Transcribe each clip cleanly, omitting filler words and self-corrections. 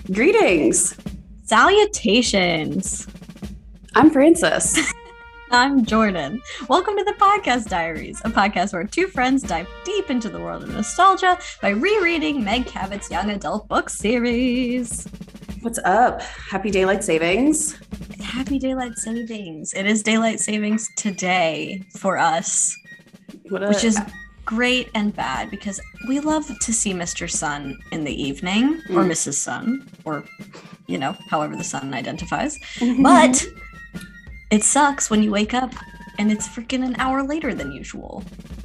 Greetings. Salutations. I'm Francis. I'm Jordan. Welcome to the Podcast Diaries, a podcast where two friends dive deep into the world of nostalgia by rereading Meg Cabot's young adult book series. What's up? Happy daylight savings. Happy daylight savings. It is daylight savings today for us, which is great and bad because we love to see Mr. Sun in the evening or Mrs. Sun or, however the sun identifies. But it sucks when you wake up and it's freaking an hour later than usual.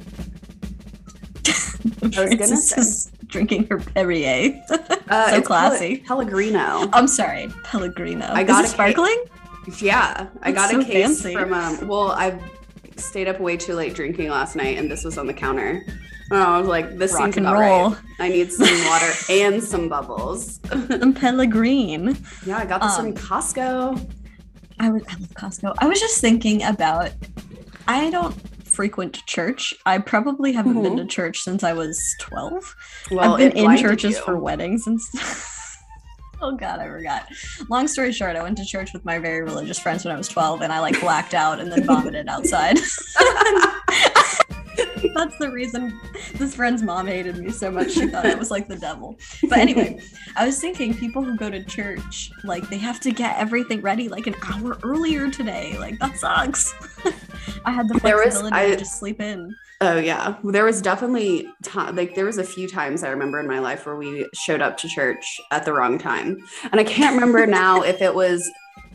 I was gonna say drinking her Perrier. So classy. Pellegrino. I'm sorry, Pellegrino. I got Is it sparkling? Yeah, I got so a case fancy. from. I stayed up way too late drinking last night, and this was on the counter. And I was like, "This Rock seems and about roll. right. I need some water and some bubbles." Some Pellegrine. Yeah, I got this from Costco. I love Costco. I was just thinking about, I don't frequent church. I probably haven't been to church since I was 12. Well, I've been it in blinded churches you. for weddings and stuff. Oh God, I forgot. Long story short, I went to church with my very religious friends when I was 12 and I blacked out and then vomited outside. That's the reason this friend's mom hated me so much. She thought I was like the devil. But anyway, I was thinking people who go to church, they have to get everything ready an hour earlier today. That sucks. I had the flexibility to just sleep in. Oh yeah, there was definitely there was a few times I remember in my life where we showed up to church at the wrong time, and I can't remember now if it was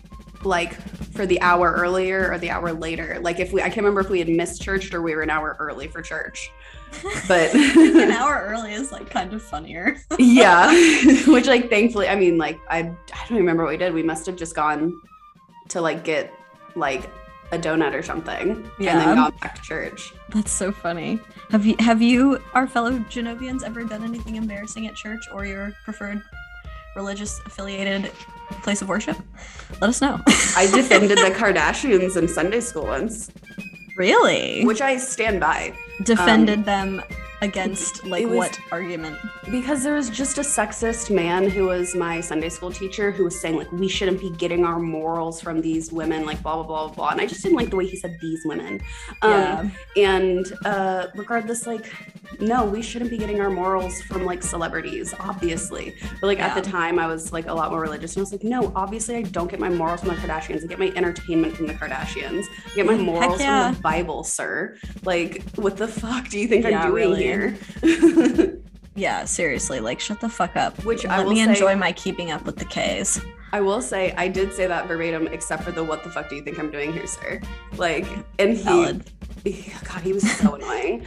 for the hour earlier or the hour later. I can't remember if we had missed church or we were an hour early for church. But an hour early is kind of funnier. Yeah, which thankfully, I don't remember what we did. We must have just gone to get a donut or something, and then gone back to church. That's so funny. Have you, our fellow Genovians, ever done anything embarrassing at church or your preferred religious affiliated place of worship? Let us know. I defended the Kardashians in Sunday school once. Really? Which I stand by. Defended them against what argument? Because there was just a sexist man who was my Sunday school teacher who was saying we shouldn't be getting our morals from these women, blah blah blah blah, and I just didn't like the way he said these women. And regardless, no, we shouldn't be getting our morals from celebrities, obviously. But at the time I was a lot more religious, and I was no, obviously I don't get my morals from the Kardashians. I get my entertainment from the Kardashians. I get my morals from the Bible, sir. What the fuck do you think I'm doing here? Yeah, seriously, shut the fuck up. Let me enjoy my keeping up with the K's. I will say I did say that verbatim, except for the "what the fuck do you think I'm doing here, sir?" And Valid. God, he was so annoying.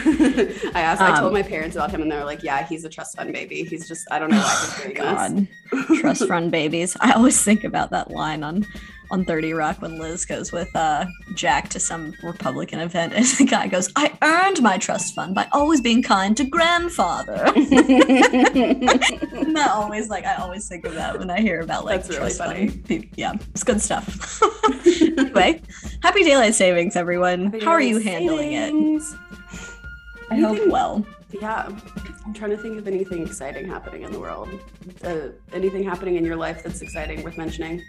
I told my parents about him, and they were like, "Yeah, he's a trust fund baby. He's just, I don't know why he's doing this." Trust fund babies. I always think about that line on 30 Rock when Liz goes with Jack to some Republican event, and the guy goes, "I earned my trust fund by always being kind to grandfather." And I always think of that when I hear about That's really trust funny. fund. Yeah, it's good stuff. Anyway, happy daylight savings, everyone. How are you handling it? I hope well. Yeah, I'm trying to think of anything exciting happening in the world. Anything happening in your life that's exciting, worth mentioning?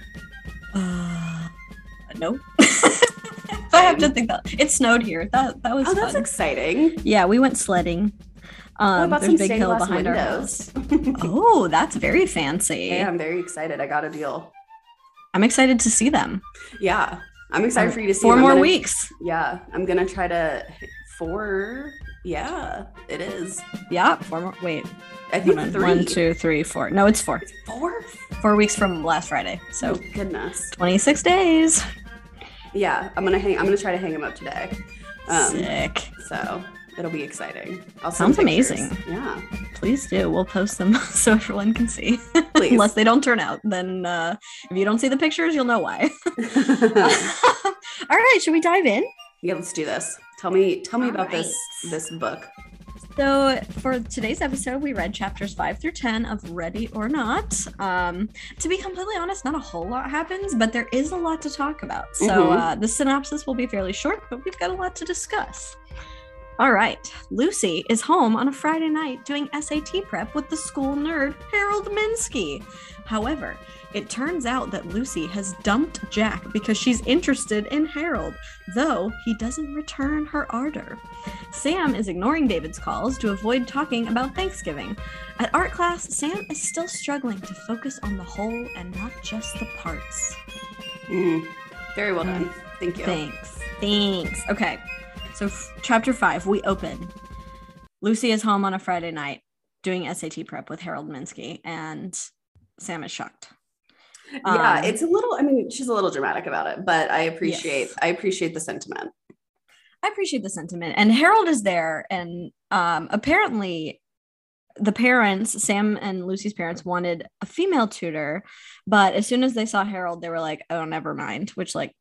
No. I have to think that it snowed here. That was fun. That's exciting. Yeah, we went sledding. What about there's some a big stained hill glass behind our windows? house. Oh, that's very fancy. Yeah, I'm very excited. I got a deal. I'm excited to see them. Yeah, I'm excited for you to see 4 them. more weeks. Yeah, I'm gonna try to 4. Yeah, it is. Yeah, 4 more. Wait, I think 3. 1, 2, 3, 4. No, it's 4. 4? 4 weeks from last Friday. So Oh, goodness. 26 days. Yeah, I'm gonna try to hang him up today. Sick. So it'll be exciting. Sounds amazing. Yeah. Please do. We'll post them so everyone can see. Please. Unless they don't turn out. Then if you don't see the pictures, you'll know why. All right, should we dive in? Yeah, let's do this. Tell me about right. this book. So for today's episode, we read chapters 5 through 10 of Ready or Not. To be completely honest, not a whole lot happens, but there is a lot to talk about. So the synopsis will be fairly short, but we've got a lot to discuss. All right. Lucy is home on a Friday night doing SAT prep with the school nerd, Harold Minsky. However, it turns out that Lucy has dumped Jack because she's interested in Harold, though he doesn't return her ardor. Sam is ignoring David's calls to avoid talking about Thanksgiving. At art class, Sam is still struggling to focus on the whole and not just the parts. Very well done. Thank you. Thanks. Okay. So chapter 5, we open. Lucy is home on a Friday night doing SAT prep with Harold Minsky, and Sam is shocked. Yeah, it's a little, I mean, she's a little dramatic about it, but I appreciate the sentiment. I appreciate the sentiment. And Harold is there, and apparently the parents, Sam and Lucy's parents, wanted a female tutor, but as soon as they saw Harold, they were like, oh, never mind, which like,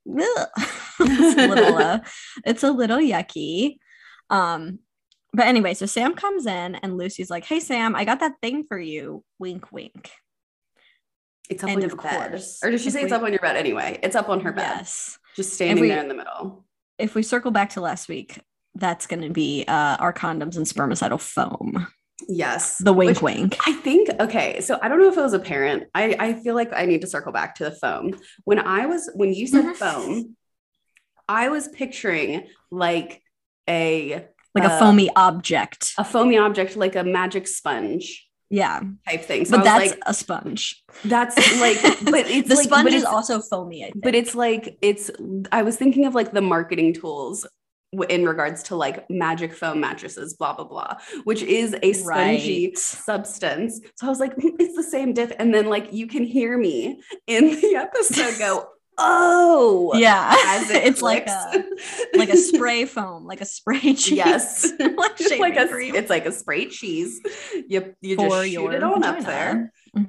it's a little yucky. But anyway, so Sam comes in and Lucy's like, hey, Sam, I got that thing for you. Wink, wink. It's up on your bed. Or did she say it's up on your bed anyway? It's up on her bed. Yes. Just standing there in the middle. If we circle back to last week, that's going to be our condoms and spermicidal foam. Yes. The wink wink. I think, okay, so I don't know if it was apparent. I feel like I need to circle back to the foam. When you said foam, I was picturing like a foamy object. A foamy object, like a magic sponge. Yeah. Type thing. So but that's like, a sponge. That's like, but it's the sponge is also foamy, I think. But it's like, I was thinking of like the marketing tools in regards to like magic foam mattresses, blah, blah, blah, which is a spongy substance. So I was like, it's the same diff. And then like, you can hear me in the episode go, oh yeah, it's like a spray foam, like a spray cheese. Yes. It's like a spray cheese. You just shoot it on vagina. Up there.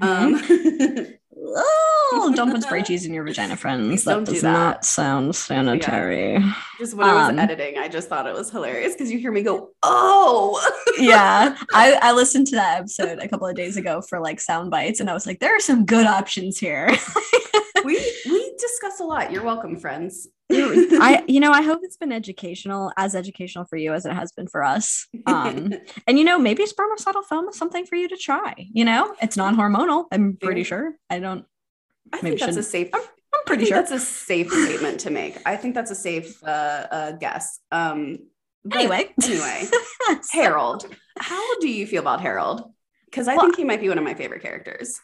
Don't put spray cheese in your vagina, friends. That does not sound sanitary. Yeah. Just when I was editing, I just thought it was hilarious because you hear me go, oh yeah. I listened to that episode a couple of days ago for like sound bites, and I was like, there are some good options here. we discuss a lot. You're welcome, friends. I hope it's been as educational for you as it has been for us. And maybe spermicidal foam is something for you to try. It's non-hormonal. I'm pretty sure. I think that's a safe. I'm pretty sure that's a safe statement to make. I think that's a safe guess. Anyway, Harold. How do you feel about Harold? Because I think he might be one of my favorite characters.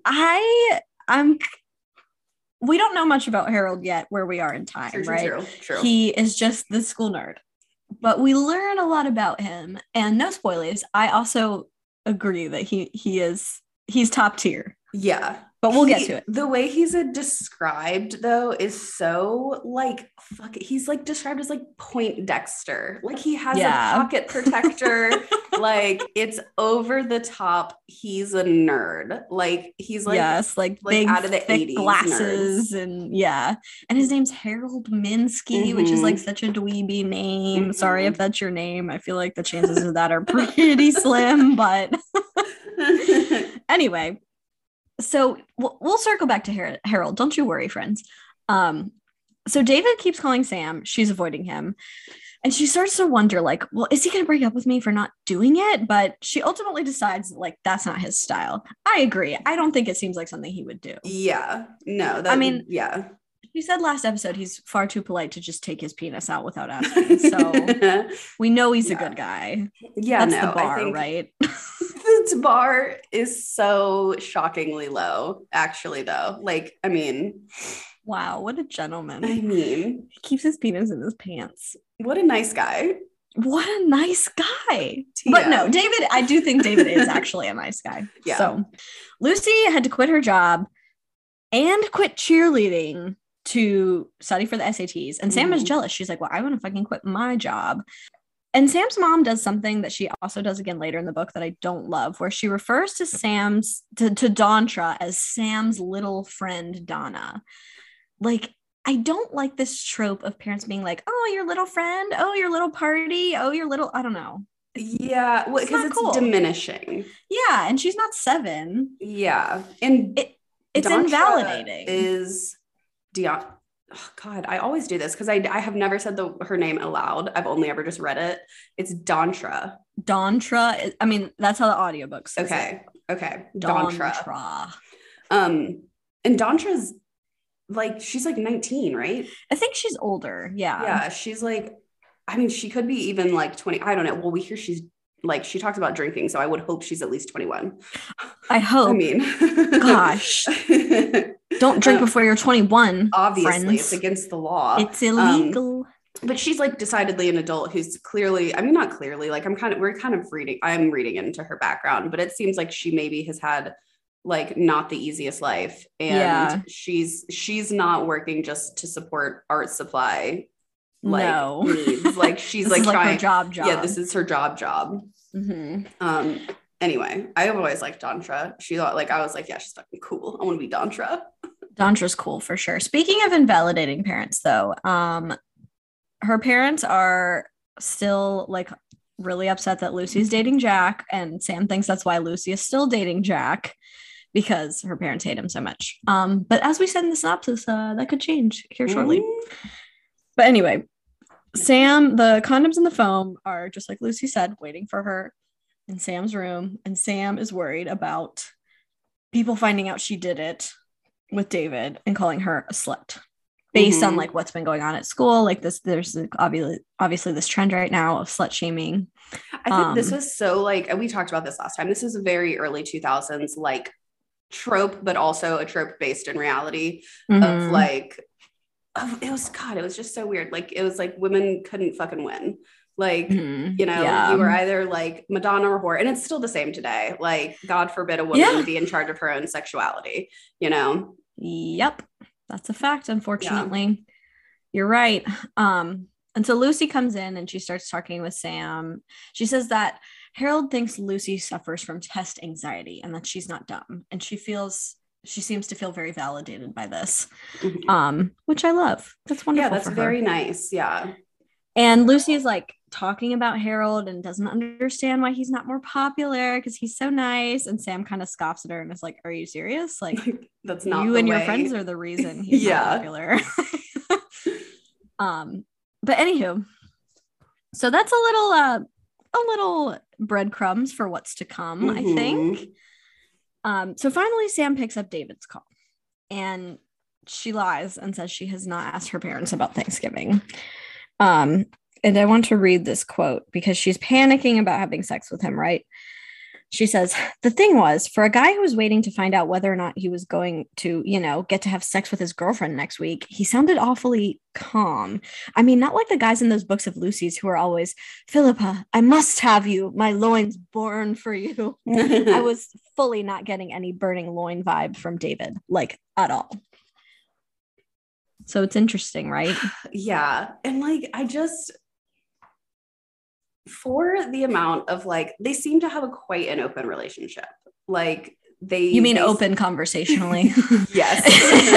We don't know much about Harold yet where we are in time, right? True. He is just the school nerd. But we learn a lot about him. And no spoilers, I also agree that he's top tier. Yeah. But we'll get to it. The way he's described, though, is so like, he's like described as like Poindexter. Like he has a pocket protector. Like it's over the top. He's a nerd. Like he's like, yes, like big, out of the thick 80s glasses nerds. And his name's Harold Minsky, which is like such a dweeby name. Sorry if that's your name. I feel like the chances of that are pretty slim, but anyway. So we'll circle back to Harold. Don't you worry, friends. So David keeps calling Sam. She's avoiding him. And she starts to wonder, like, well, is he going to break up with me for not doing it? But she ultimately decides, like, that's not his style. I agree. I don't think it seems like something he would do. Yeah. No. Yeah. She said last episode he's far too polite to just take his penis out without asking. So we know he's a good guy. Yeah, that's the bar, right? The bar is so shockingly low, actually, though. Like, I mean, wow, what a gentleman. I mean, he keeps his penis in his pants. What a nice guy. What a nice guy. But no, David, I do think David is actually a nice guy. Yeah. So Lucy had to quit her job and quit cheerleading to study for the SATs. And Sam is jealous. She's like, well, I want to fucking quit my job. And Sam's mom does something that she also does again later in the book that I don't love, where she refers to to Dontra as Sam's little friend Donna. Like, I don't like this trope of parents being like, oh, your little friend, oh, your little party, oh, your little, I don't know. Yeah, well, because it's diminishing. Yeah, and she's not 7. Yeah, and it's Dontra invalidating. Is oh God, I always do this because I have never said her name aloud. I've only ever just read it. It's Dontra. Dontra. I mean, that's how the audiobook says it. Okay. Dontra. And Dontra's like, she's like 19, right? I think she's older. Yeah. Yeah. She's like, I mean, she could be even like 20. I don't know. Well, we hear she's like, she talks about drinking. So I would hope she's at least 21. I hope. I mean, gosh. Don't drink before you're 21. Obviously, friends. It's against the law. It's illegal. But she's like decidedly an adult who's clearly, I mean, not clearly, like I'm reading into her background, but it seems like she maybe has had like not the easiest life. And she's not working just to support art supply needs. Like she's like trying her job. Yeah, this is her job. Mm-hmm. Anyway, I've always liked Dontra. She thought like, I was like, yeah, she's fucking cool. I want to be Dontra. Dontra's cool for sure. Speaking of invalidating parents though, her parents are still like really upset that Lucy's dating Jack, and Sam thinks that's why Lucy is still dating Jack because her parents hate him so much. But as we said in the synopsis, that could change here shortly. But anyway, Sam, the condoms and the foam are just like Lucy said, waiting for her in Sam's room, and Sam is worried about people finding out she did it with David and calling her a slut based on like what's been going on at school. Like this, there's obviously this trend right now of slut shaming. I think this was so like, and we talked about this last time, this is a very early 2000s like trope, but also a trope based in reality of like, it was just so weird. Like it was like women couldn't fucking win. Like, you know, you were either like Madonna or whore, and it's still the same today. Like, God forbid a woman be in charge of her own sexuality, you know? Yep. That's a fact, unfortunately. You're right. And so Lucy comes in and she starts talking with Sam. She says that Harold thinks Lucy suffers from test anxiety and that she's not dumb. And she seems to feel very validated by this, which I love. That's wonderful. Yeah, that's very nice. Yeah. And Lucy is like talking about Harold and doesn't understand why he's not more popular because he's so nice. And Sam kind of scoffs at her and is like, are you serious? Like, that's not you and your friends are the reason he's not popular. But anywho, so that's a little breadcrumbs for what's to come, I think. So finally, Sam picks up David's call and she lies and says she has not asked her parents about Thanksgiving. And I want to read this quote because she's panicking about having sex with him, right? She says, the thing was, for a guy who was waiting to find out whether or not he was going to, you know, get to have sex with his girlfriend next week, he sounded awfully calm. I mean, not like the guys in those books of Lucy's who are always, Philippa, I must have you. My loins born for you. I was fully not getting any burning loin vibe from David, like at all. So it's interesting, right? Yeah. And like, for the amount of like, they seem to have quite an open relationship. Like you mean open conversationally? Yes.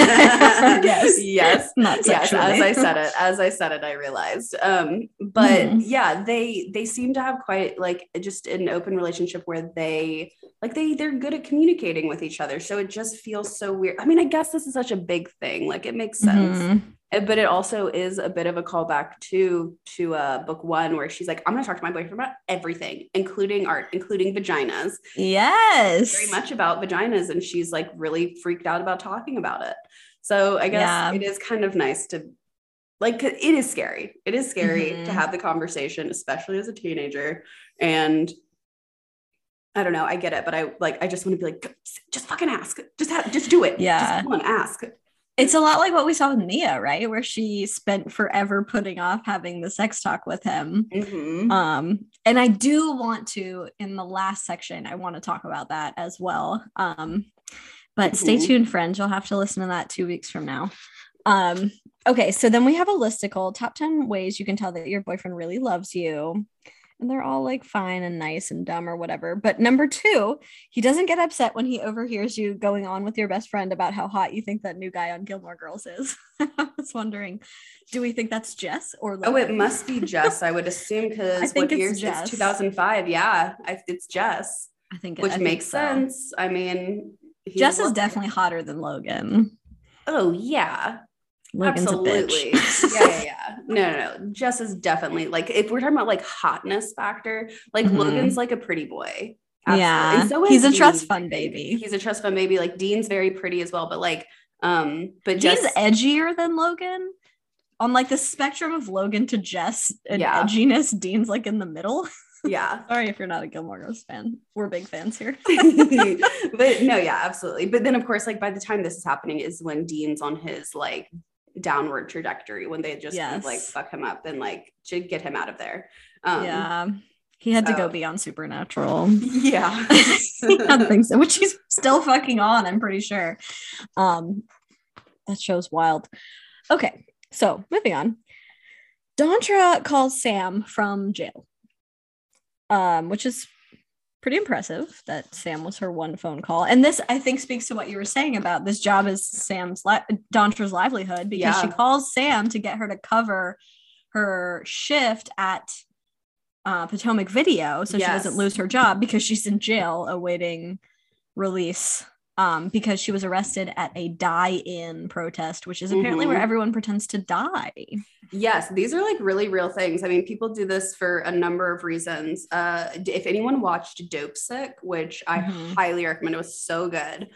Yes. Not sexually. Yes. As I said it, I realized. But yeah, they seem to have quite like just an open relationship where they're good at communicating with each other. So it just feels so weird. I mean, I guess this is such a big thing. Like it makes sense. But it also is a bit of a callback to book one where she's like, I'm going to talk to my boyfriend about everything, including art, including vaginas. Yes. Very much about vaginas. And she's like really freaked out about talking about it. So I guess it is kind of nice to like, it is scary. It is scary to have the conversation, especially as a teenager. And I don't know, I get it, but I just want to be like, just fucking ask. Just do it. Yeah. Just come on, ask. It's a lot like what we saw with Mia, right? Where she spent forever putting off having the sex talk with him. And I do want to, in the last section, I want to talk about that as well. But stay tuned, friends. You'll have to listen to that 2 weeks from now. Okay, so then we have a listicle, top 10 ways you can tell that your boyfriend really loves you. And they're all like fine and nice and dumb or whatever. But number 2, he doesn't get upset when he overhears you going on with your best friend about how hot you think that new guy on Gilmore Girls is. I was wondering, do we think that's Jess or Logan? Oh, it must be Jess, I would assume, because what year is this? 2005. Yeah, it's Jess. I think which makes sense. I mean, Jess is definitely hotter than Logan. Oh, yeah. Logan's absolutely. a bitch. Yeah. No. Jess is definitely like, if we're talking about like hotness factor, like Logan's like a pretty boy. Absolutely. Yeah. And so he's a trust fund baby. He's a trust fund baby. Like Dean's very pretty as well, but like, but Dean's Jess edgier than Logan. On like the spectrum of Logan to Jess and edginess, Dean's like in the middle. Yeah. Sorry if you're not a Gilmore Girls fan. We're big fans here. But no, yeah, absolutely. But then of course, like by the time this is happening is when Dean's on his like downward trajectory, when they just kind of like fuck him up and like should get him out of there. He had to go be on Supernatural. Yeah. Things, which he's still fucking on, I'm pretty sure. That show's wild. Okay, so moving on. Dontra calls Sam from jail. Which is pretty impressive that Sam was her one phone call. And this, I think, speaks to what you were saying about this job as Dontra's livelihood, because she calls Sam to get her to cover her shift at Potomac Video so she doesn't lose her job, because she's in jail awaiting release because she was arrested at a die-in protest, which is apparently where everyone pretends to die. Yes, these are like really real things. I mean, people do this for a number of reasons. If anyone watched Dopesick, which I highly recommend, it was so good.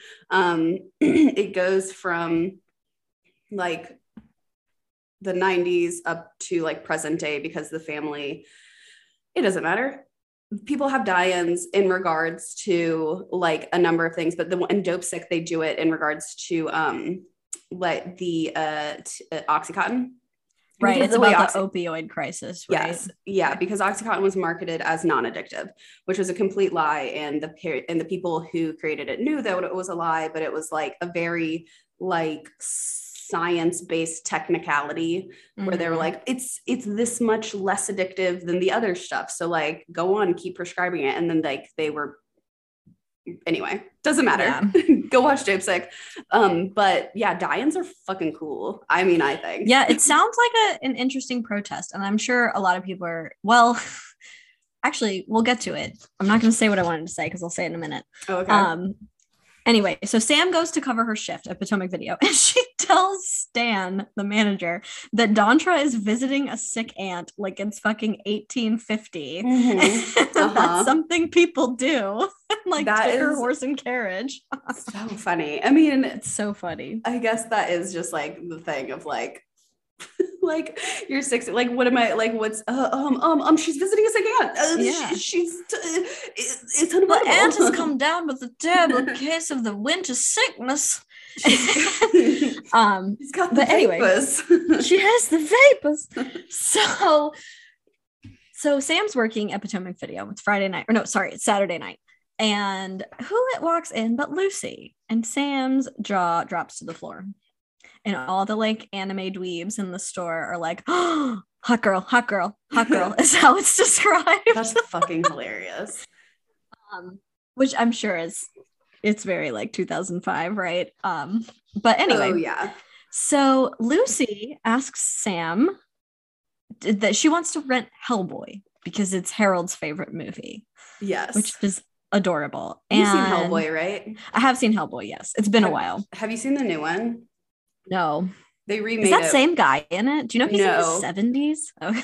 It goes from like the 90s up to like present day, because the family, it doesn't matter. People have die-ins in regards to like a number of things, but in Dopesick, they do it in regards to like the Oxycontin. Right, it's about the opioid crisis, right? Yes, yeah, because Oxycontin was marketed as non-addictive, which was a complete lie, and the people who created it knew that it was a lie, but it was like a very like science-based technicality where they were like, it's this much less addictive than the other stuff, so like go on, keep prescribing it. And then like they were, anyway, doesn't matter. Go watch Dopesick. But yeah, die-ins are fucking cool. I mean, I think. Yeah, it sounds like an interesting protest, and I'm sure a lot of people are, well, actually, we'll get to it. I'm not going to say what I wanted to say because I'll say it in a minute. Oh, okay. Anyway, so Sam goes to cover her shift at Potomac Video, and she tells Stan, the manager, that Dontra is visiting a sick aunt like it's fucking 1850. That's something people do. Like that took her horse and carriage. So funny. I mean, it's so funny. I guess that is just like the thing of like, like you're 60, like what am I like, what's she's visiting a sick aunt. She's it's unavoidable. The aunt has come down with a terrible case of the winter sickness. She's got the vapors. She has the vapors. So Sam's working at Potomac Video. It's it's Saturday night. And who walks in but Lucy? And Sam's jaw drops to the floor. And all the like anime dweebs in the store are like, oh, hot girl is how it's described. That's fucking hilarious. Which I'm sure it's very like 2005, right? But anyway. Oh yeah. So Lucy asks Sam that she wants to rent Hellboy because it's Harold's favorite movie. Yes. Which is adorable. You've seen Hellboy, right? I have seen Hellboy, yes. It's been a while. Have you seen the new one? No. They remade it. Is that same guy in it? Do you know he's in his 70s? Okay.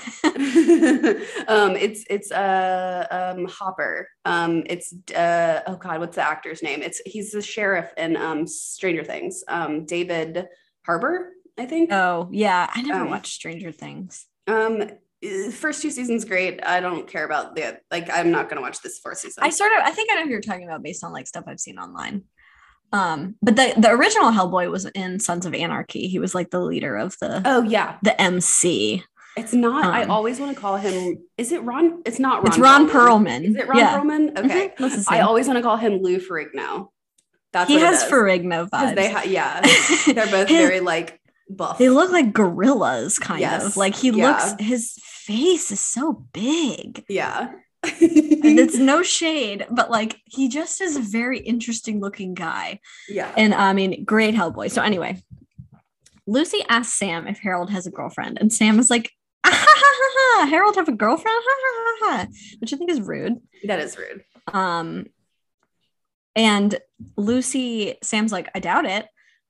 It's Hopper. It's oh god, what's the actor's name? He's the sheriff in Stranger Things. David Harbour, I think. Oh, yeah. I never watched Stranger Things. First 2 seasons great. I don't care about I'm not gonna watch this 4th season. I think I know who you're talking about based on like stuff I've seen online. But the original Hellboy was in Sons of Anarchy. He was like the leader of the MC. It's not. I always want to call him. Is it Ron? It's not Ron. It's Ron Perlman. Is it Ron Perlman? Okay. I always want to call him Lou Ferrigno. He has Ferrigno vibes. They're both very like buff. They look like gorillas, kind of. Like he looks. His face is so big. Yeah. And it's no shade, but like he just is a very interesting looking guy. Yeah. And I mean, great Hellboy. So anyway, Lucy asks Sam if Harold has a girlfriend, and Sam is like, ah, ha, ha, ha, ha. Harold have a girlfriend? Ha, ha, ha, ha. Which I think is rude. That is rude. And Sam's like, I doubt it.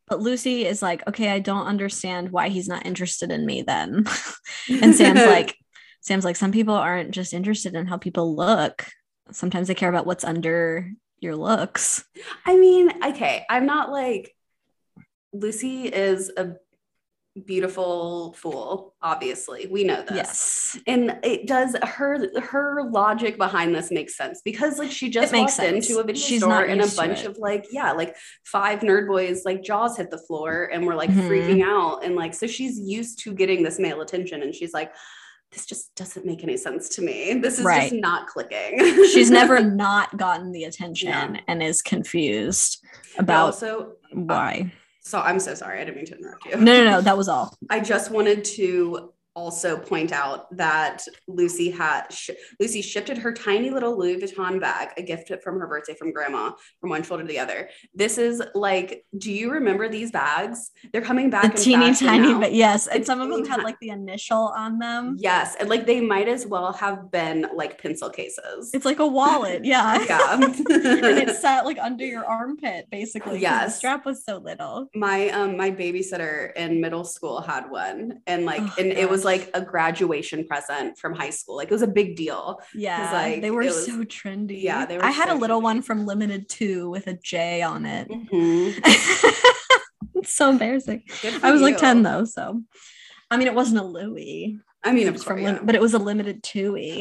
But Lucy is like, okay, I don't understand why he's not interested in me then. And Sam's like, some people aren't just interested in how people look. Sometimes they care about what's under your looks. I mean, okay, I'm not like, Lucy is a beautiful fool, obviously. We know this. Yes. And it does, her logic behind this makes sense, because like she just walked into a video store and a bunch of like 5 nerd boys, like jaws hit the floor and we're like freaking out, and like, so she's used to getting this male attention, and she's like, this just doesn't make any sense to me. This is just not clicking. She's never not gotten the attention and is confused about why. So I'm so sorry. I didn't mean to interrupt you. No. That was all. I just wanted to also point out that Lucy shifted her tiny little Louis Vuitton bag, a gift from her birthday from grandma, from one shoulder to the other. This is like, do you remember these bags? They're coming back the teeny tiny, but yes, and some of them had like the initial on them. Yes, and like they might as well have been like pencil cases. It's like a wallet, yeah. And it sat like under your armpit, basically. Yes, the strap was so little. My babysitter in middle school had one, and like, it was like a graduation present from high school. Like it was a big deal. Yeah, like, they were so trendy. Yeah, they were. I had a little one from Limited 2 with a J on it. It's so embarrassing. I was like 10 though, so I mean, it wasn't a Louis. I mean, it was but it was a Limited 2-y.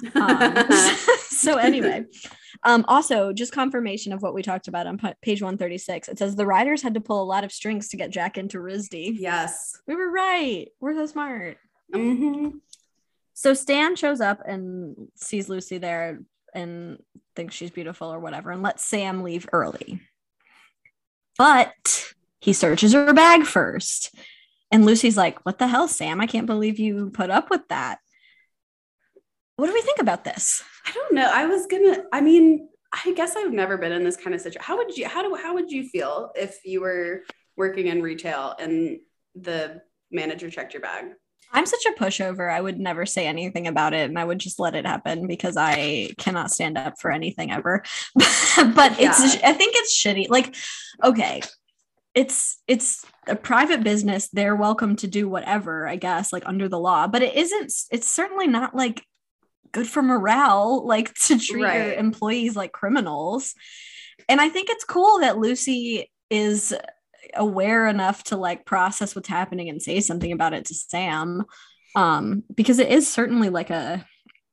So anyway, also just confirmation of what we talked about on page 136. It says the writers had to pull a lot of strings to get Jack into RISD. Yes, we were right. We're so smart. So Stan shows up and sees Lucy there and thinks she's beautiful or whatever, and lets Sam leave early. But he searches her bag first. And Lucy's like, what the hell, Sam? I can't believe you put up with that. What do we think about this? I don't know. I mean, I guess I've never been in this kind of situation. How would you feel if you were working in retail and the manager checked your bag? I'm such a pushover. I would never say anything about it, and I would just let it happen because I cannot stand up for anything ever. But I think it's shitty. Like, okay, it's a private business. They're welcome to do whatever, I guess, like under the law. But it's certainly not like good for morale, like to treat your employees like criminals. And I think it's cool that Lucy is aware enough to like process what's happening and say something about it to Sam, because it is certainly like a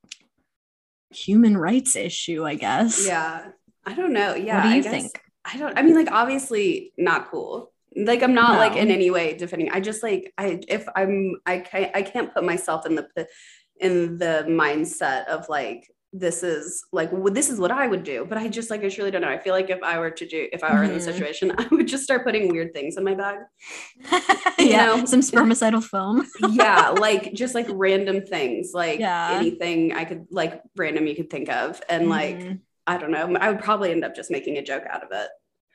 human rights issue, I guess. Yeah, I don't know. Yeah, what do you think? I mean, like, obviously not cool. Like, I'm not like in any way defending. I just like, I can't put myself in the mindset of like, this is what I would do, but I truly don't know. I feel like if I were in the situation, I would just start putting weird things in my bag. You know? Some spermicidal foam. Yeah, like just like random things, like anything I could like random you could think of, and like I don't know, I would probably end up just making a joke out of it.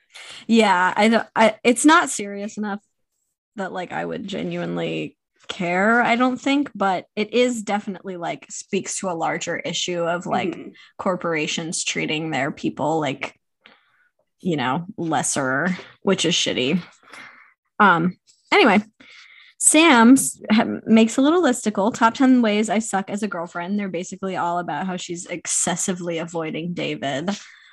Yeah, it's not serious enough that like I would genuinely care, I don't think, but it is definitely like speaks to a larger issue of like corporations treating their people like, you know, lesser, which is shitty. Anyway, Sam makes a little listicle, top 10 ways I suck as a girlfriend. They're basically all about how she's excessively avoiding David.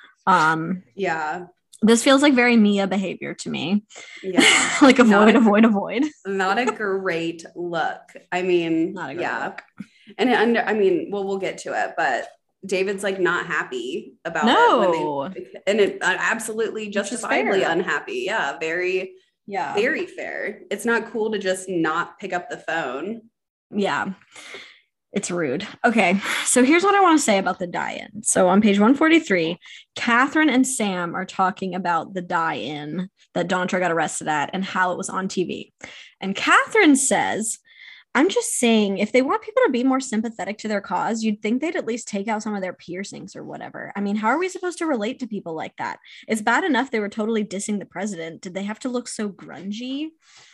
Yeah. This feels like very Mia behavior to me. Yeah. Like avoid. Not a great look. I mean, not a great look. And I mean, well, we'll get to it, but David's like not happy about it. And it absolutely justifiably unhappy. Yeah. Very fair. It's not cool to just not pick up the phone. Yeah. It's rude. Okay, so here's what I want to say about the die-in. So on page 143, Catherine and Sam are talking about the die-in that Dontra got arrested at and how it was on TV. And Catherine says, I'm just saying, if they want people to be more sympathetic to their cause, you'd think they'd at least take out some of their piercings or whatever. I mean, how are we supposed to relate to people like that? It's bad enough they were totally dissing the president. Did they have to look so grungy?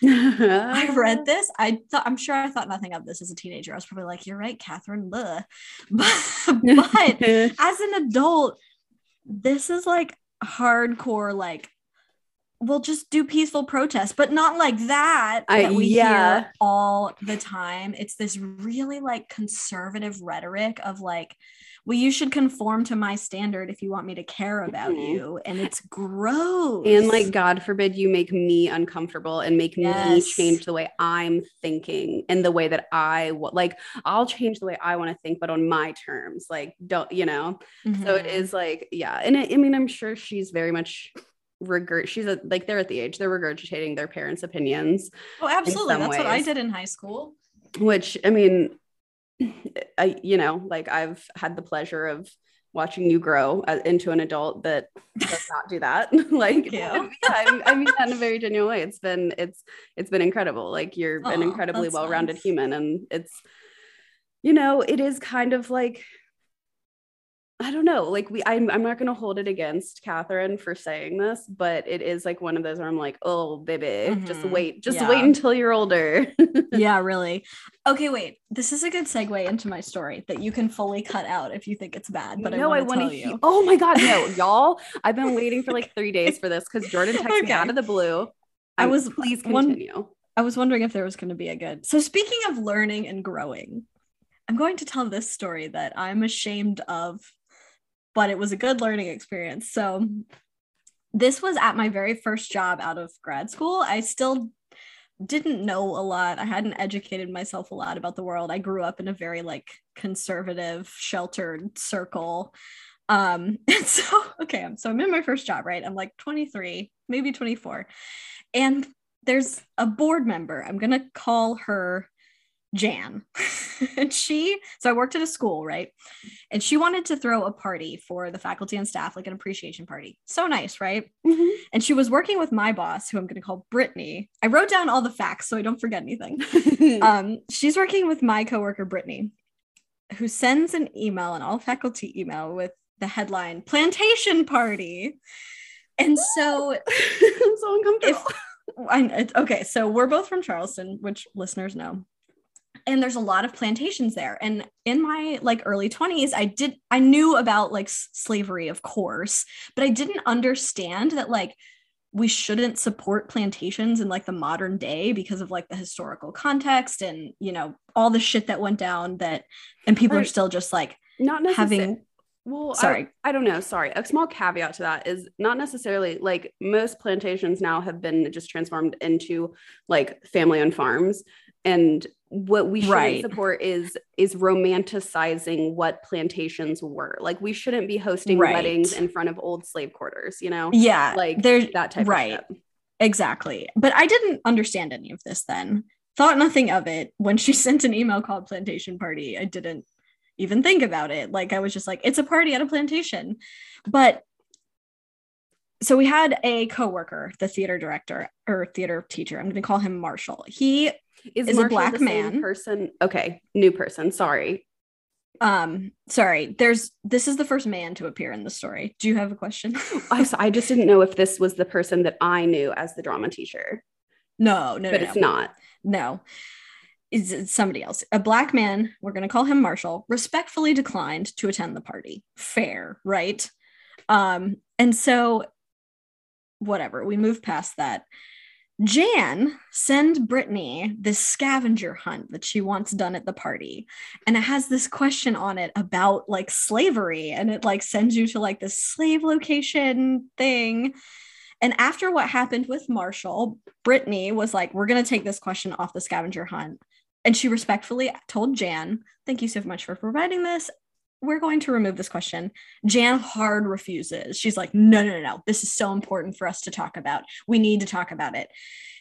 I read this. I'm sure I thought nothing of this as a teenager. I was probably like, you're right, Catherine. But as an adult, this is like hardcore, like we'll just do peaceful protests, but not like that we hear all the time. It's this really like conservative rhetoric of like, well, you should conform to my standard if you want me to care about you. And it's gross. And like, God forbid you make me uncomfortable and make me change the way I'm thinking and the way that I'll change the way I want to think, but on my terms, like, don't, you know? So it is like, yeah. And I mean, I'm sure she's very much like they're at the age, they're regurgitating their parents' opinions. Oh, absolutely. That's what I did in high school. Which, I mean, I've had the pleasure of watching you grow into an adult that does not do that. Like, I mean that in a very genuine way. It's been incredible. Like, you're an incredibly well-rounded human, and it's, you know, it is kind of like, I don't know, like I'm not going to hold it against Catherine for saying this, but it is like one of those where I'm like, oh, baby, just wait until you're older. Yeah, really. Okay, wait, this is a good segue into my story that you can fully cut out if you think it's bad, but I want to tell you. Oh my God, no, y'all, I've been waiting for like 3 days for this because Jordan texted me out of the blue. Please continue. I was wondering if there was going to be a good. So speaking of learning and growing, I'm going to tell this story that I'm ashamed of, but it was a good learning experience. So this was at my very first job out of grad school. I still didn't know a lot. I hadn't educated myself a lot about the world. I grew up in a very like conservative, sheltered circle. And so I'm in my first job, right? I'm like 23, maybe 24. And there's a board member. I'm going to call her Jan. And so I worked at a school, right? And she wanted to throw a party for the faculty and staff, like an appreciation party. So nice, right? And she was working with my boss, who I'm going to call Brittany. I wrote down all the facts so I don't forget anything. She's working with my coworker, Brittany, who sends an email, an all faculty email with the headline "Plantation Party." And so I'm so uncomfortable. Okay, so we're both from Charleston, which listeners know. And there's a lot of plantations there. And in my like early 20s, I knew about like slavery, of course, but I didn't understand that like we shouldn't support plantations in like the modern day because of like the historical context and, you know, all the shit that went down and people are still just like not necessarily having. Well, sorry. I don't know. Sorry. A small caveat to that is not necessarily like most plantations now have been just transformed into like family-owned farms. And what we shouldn't support is romanticizing what plantations were. Like, we shouldn't be hosting weddings in front of old slave quarters, you know? Yeah. Like there's that type of shit. Exactly. But I didn't understand any of this then. Thought nothing of it. When she sent an email called Plantation Party, I didn't even think about it. Like, I was just like, it's a party at a plantation. But so we had a coworker, the theater director or theater teacher. I'm going to call him Marshall. He is a Black man. Person. Okay. New person. Sorry. Sorry. This is the first man to appear in the story. Do you have a question? I just didn't know if this was the person that I knew as the drama teacher. No, but it's not. No. It's somebody else. A Black man, we're going to call him Marshall, respectfully declined to attend the party. Fair, right? And so whatever, we move past that. Jan sent Brittany this scavenger hunt that she wants done at the party. And it has this question on it about like slavery. And it like sends you to like this slave location thing. And after what happened with Marshall, Brittany was like, we're going to take this question off the scavenger hunt. And she respectfully told Jan, thank you so much for providing this. We're going to remove this question. Jan hard refuses. She's like, no. This is so important for us to talk about. We need to talk about it.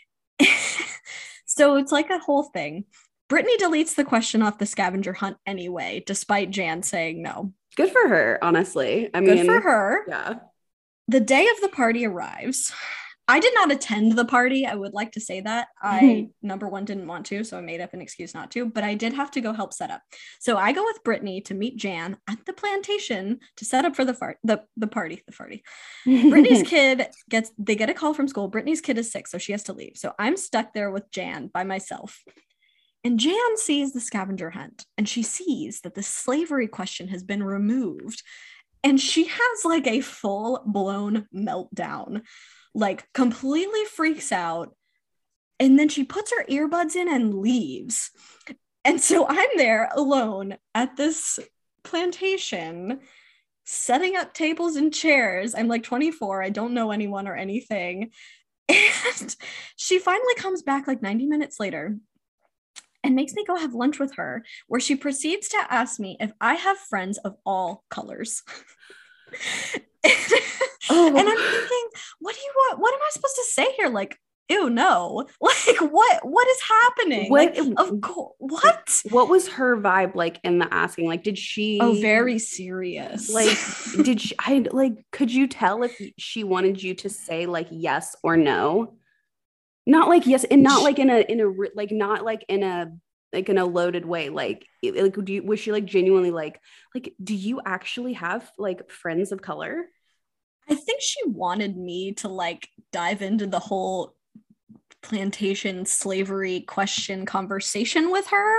So it's like a whole thing. Brittany deletes the question off the scavenger hunt anyway, despite Jan saying no. Good for her, honestly. I mean, good for her. Yeah. The day of the party arrives. I did not attend the party. I would like to say that. I, number one, didn't want to, so I made up an excuse not to, but I did have to go help set up. So I go with Brittany to meet Jan at the plantation to set up for the party. Brittany's kid get a call from school. Brittany's kid is sick, so she has to leave. So I'm stuck there with Jan by myself. And Jan sees the scavenger hunt, and she sees that the slavery question has been removed. And she has like a full-blown meltdown. like completely freaks out. And then she puts her earbuds in and leaves. And so I'm there alone at this plantation, setting up tables and chairs. I'm like 24. I don't know anyone or anything. And she finally comes back like 90 minutes later and makes me go have lunch with her, where she proceeds to ask me if I have friends of all colors. And I'm thinking, what do you want? What am I supposed to say here? Like, ew, no. Like, what is happening? Like, of course, what? What was her vibe like in the asking? Like, did she? Oh, very serious. Like, did she? Could you tell if she wanted you to say like yes or no? Not like yes, and not like in a not like in a loaded way. Like was she like genuinely like do you actually have like friends of color? I think she wanted me to like dive into the whole plantation slavery question conversation with her,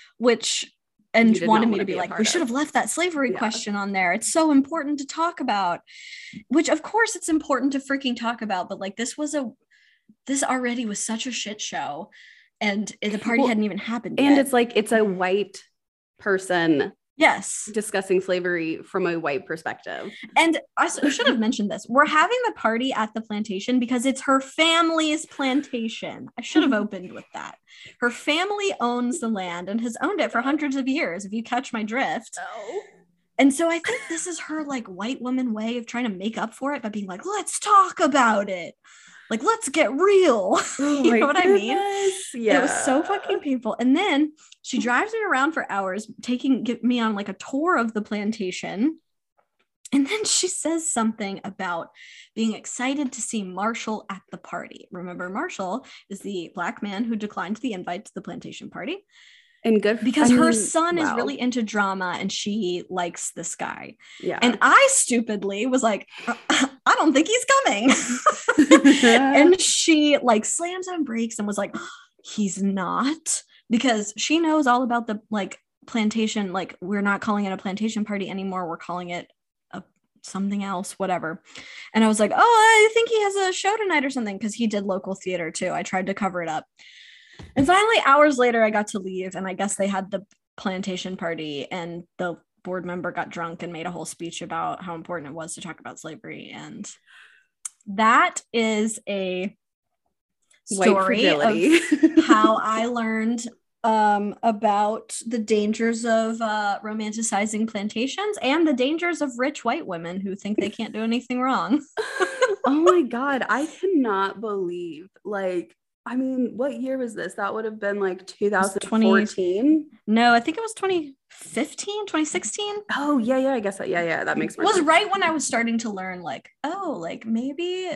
and wanted me to be like, we should have left that slavery question on there. It's so important to talk about, which of course it's important to freaking talk about. But like, this already was such a shit show, and the party hadn't even happened yet. And it's like, it's a white person discussing slavery from a white perspective. And I should have mentioned this. We're having the party at the plantation because it's her family's plantation. I should have opened with that. Her family owns the land and has owned it for hundreds of years, if you catch my drift. Oh. And so I think this is her like white woman way of trying to make up for it by being like, let's talk about it. Like, let's get real. You know what I mean? Yeah. It was so fucking painful. And then she drives me around for hours, get me on like a tour of the plantation. And then she says something about being excited to see Marshall at the party. Remember, Marshall is the Black man who declined the invite to the plantation party. And good because her son is really into drama and she likes this guy. Yeah. And I stupidly was like, I don't think he's coming. And she like slams on brakes and was like, he's not, because she knows all about the like plantation. Like, we're not calling it a plantation party anymore. We're calling it something else, whatever. And I was like, oh, I think he has a show tonight or something, because he did local theater too. I tried to cover it up. And finally, hours later, I got to leave, and I guess they had the plantation party, and the board member got drunk and made a whole speech about how important it was to talk about slavery. And that is a story of how I learned about the dangers of romanticizing plantations and the dangers of rich white women who think they can't do anything wrong. Oh my God, I cannot believe, like, I mean, what year was this? That would have been like 2014. No, I think it was 2015, 2016. Oh, yeah, I guess that. Yeah, that makes more sense. It was right when I was starting to learn, like, oh, like maybe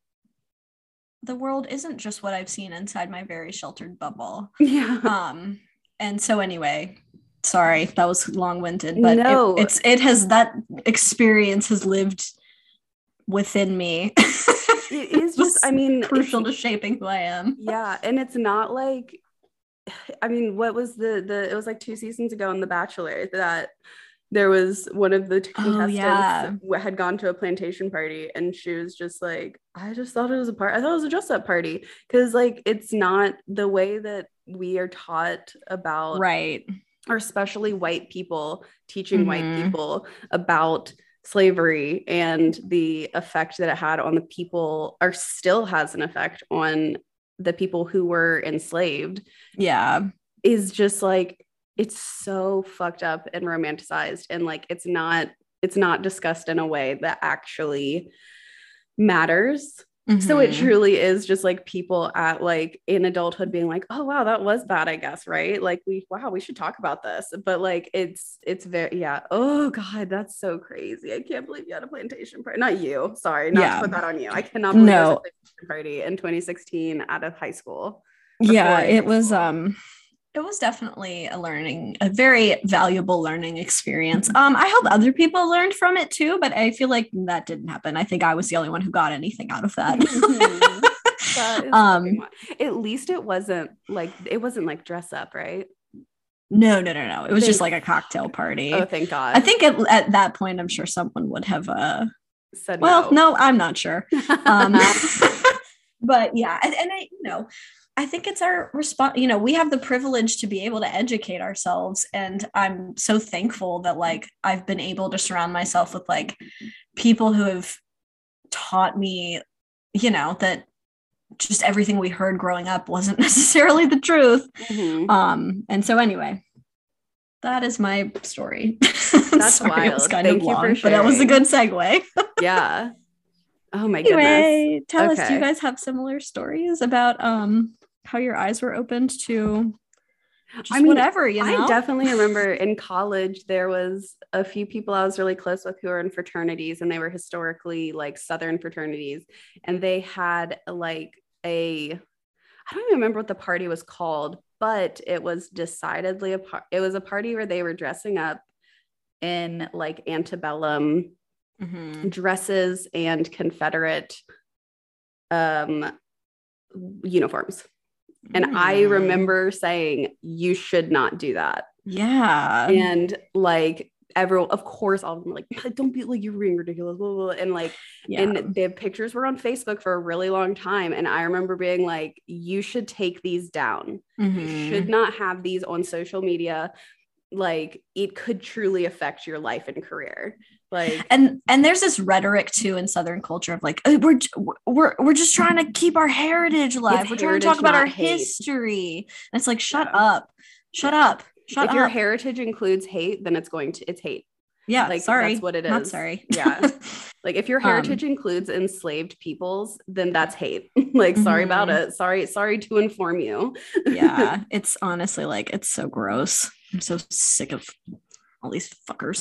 the world isn't just what I've seen inside my very sheltered bubble. Yeah. And so anyway, sorry, that was long-winded, but no. That experience has lived within me. It is just, I mean, crucial to shaping who I am. Yeah. And it's not like, I mean, what was it was like 2 seasons ago in The Bachelor that there was one of the contestants had gone to a plantation party, and she was just like, I just thought it was a party. I thought it was a dress up party. Cause like, it's not the way that we are taught about, right. Or especially white people teaching white people about slavery and the effect that it had on the people, or still has an effect on the people who were enslaved. Yeah. Is just like, it's so fucked up and romanticized, and like it's not discussed in a way that actually matters. So it truly is just like people at like in adulthood being like, oh wow, that was bad, I guess, right? Like we should talk about this. But like it's very, oh God, that's so crazy. I can't believe you had a plantation party. Not you, sorry, not to put that on you. I cannot believe there was a plantation party in 2016 out of high school. Yeah, it was definitely a very valuable learning experience. I hope other people learned from it too, but I feel like that didn't happen. I think I was the only one who got anything out of that. At least it wasn't like dress up, right? No. It was just like a cocktail party. Oh, thank God. I think at that point, I'm sure someone would have said well, no, I'm not sure. But yeah, and I, I think it's our response. We have the privilege to be able to educate ourselves, and I'm so thankful that like I've been able to surround myself with like people who have taught me, that just everything we heard growing up wasn't necessarily the truth. And so anyway, that is my story. That's wild. It was kind of long, but that was a good segue. Yeah. Oh my goodness. Tell us, do you guys have similar stories about how your eyes were opened to just whatever, I definitely remember in college there was a few people I was really close with who were in fraternities, and they were historically like Southern fraternities, and they had like I don't even remember what the party was called, but it was decidedly it was a party where they were dressing up in like antebellum dresses and Confederate uniforms. And I remember saying, you should not do that. Yeah. And like everyone, of course, all of them were like, don't be like, you're being ridiculous. Blah, blah, blah. And like, and the pictures were on Facebook for a really long time. And I remember being like, you should take these down. You should not have these on social media. Like, it could truly affect your life and career. Like, and there's this rhetoric too in Southern culture of like, we're just trying to keep our heritage alive. We're trying to talk about our history. And it's like, shut up. If your heritage includes hate, then it's hate. Yeah, like sorry. That's what it is. Not sorry. Yeah. Like if your heritage includes enslaved peoples, then that's hate. Like, sorry about it. Sorry to inform you. Yeah. It's honestly like, it's so gross. I'm so sick of all these fuckers.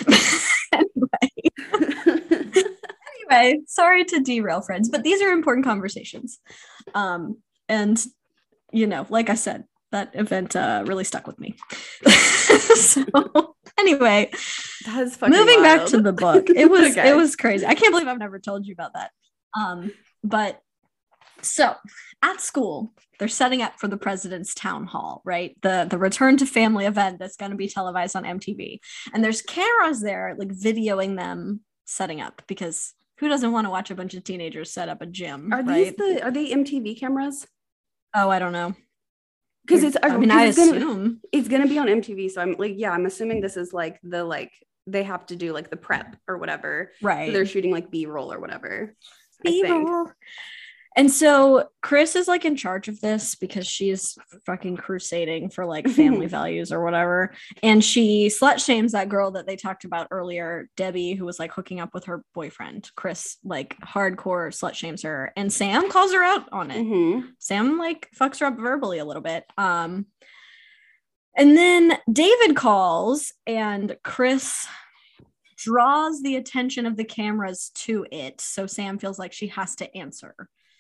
Anyway, sorry to derail, friends, but these are important conversations. And like I said, that event really stuck with me. So anyway, that's fucking moving wild. Back to the book. It was It was crazy. I can't believe I've never told you about that. But so at school, they're setting up for the president's town hall, right? The return to family event that's going to be televised on MTV. And there's cameras there, like videoing them setting up, because who doesn't want to watch a bunch of teenagers set up a gym? Are they MTV cameras? Oh, I don't know. Because it's, I assume it's going to be on MTV. So I'm like, yeah, I'm assuming this is like they have to do like the prep or whatever. Right. So they're shooting like B-roll or whatever. B-roll. And so Chris is like in charge of this because she's fucking crusading for like family values or whatever. And she slut shames that girl that they talked about earlier, Debbie, who was like hooking up with her boyfriend. Chris like hardcore slut shames her, and Sam calls her out on it. Sam like fucks her up verbally a little bit. And then David calls, and Chris draws the attention of the cameras to it. So Sam feels like she has to answer.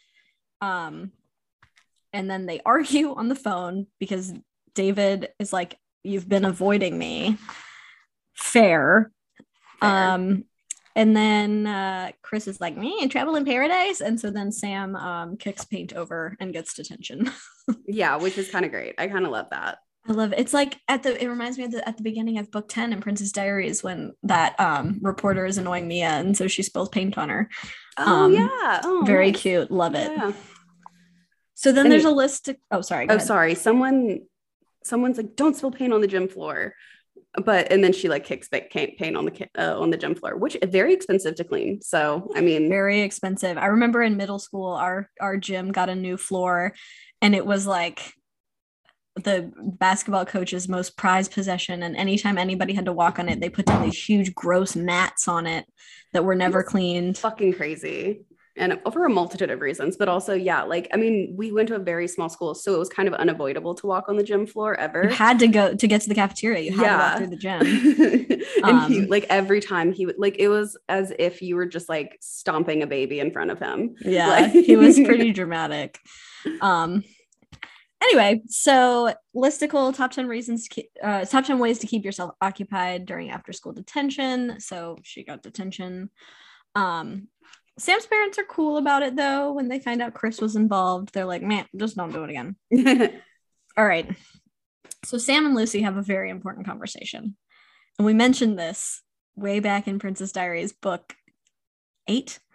And then they argue on the phone because David is like, you've been avoiding me. Fair. And then Chris is like, me in trouble in paradise. And so then Sam kicks Paint over and gets detention. Yeah, which is kind of great. I kind of love that. I love it. It's like it reminds me of at the beginning of book 10 in Princess Diaries when that reporter is annoying Mia, and so she spills paint on her. Very nice. Cute. Love it. Yeah. So then there's a list. Sorry. Someone's like, don't spill paint on the gym floor. And then she like kicks paint on the gym floor, which is very expensive to clean. So, I mean, very expensive. I remember in middle school, our gym got a new floor, and it was like the basketball coach's most prized possession. And anytime anybody had to walk on it, they put down these huge, gross mats on it that were never cleaned. Fucking crazy. And for a multitude of reasons, but also, yeah, like, I mean, we went to a very small school, so it was kind of unavoidable to walk on the gym floor ever. You had to go to get to the cafeteria. You had to walk through the gym. And he, like, every time he would, like, it was as if you were just like stomping a baby in front of him. Yeah, like, he was pretty dramatic. Anyway, so listicle top 10 ways to keep yourself occupied during after school detention. So she got detention. Sam's parents are cool about it, though. When they find out Chris was involved, they're like, man, just don't do it again. All right. So Sam and Lucy have a very important conversation. And we mentioned this way back in Princess Diaries book 8.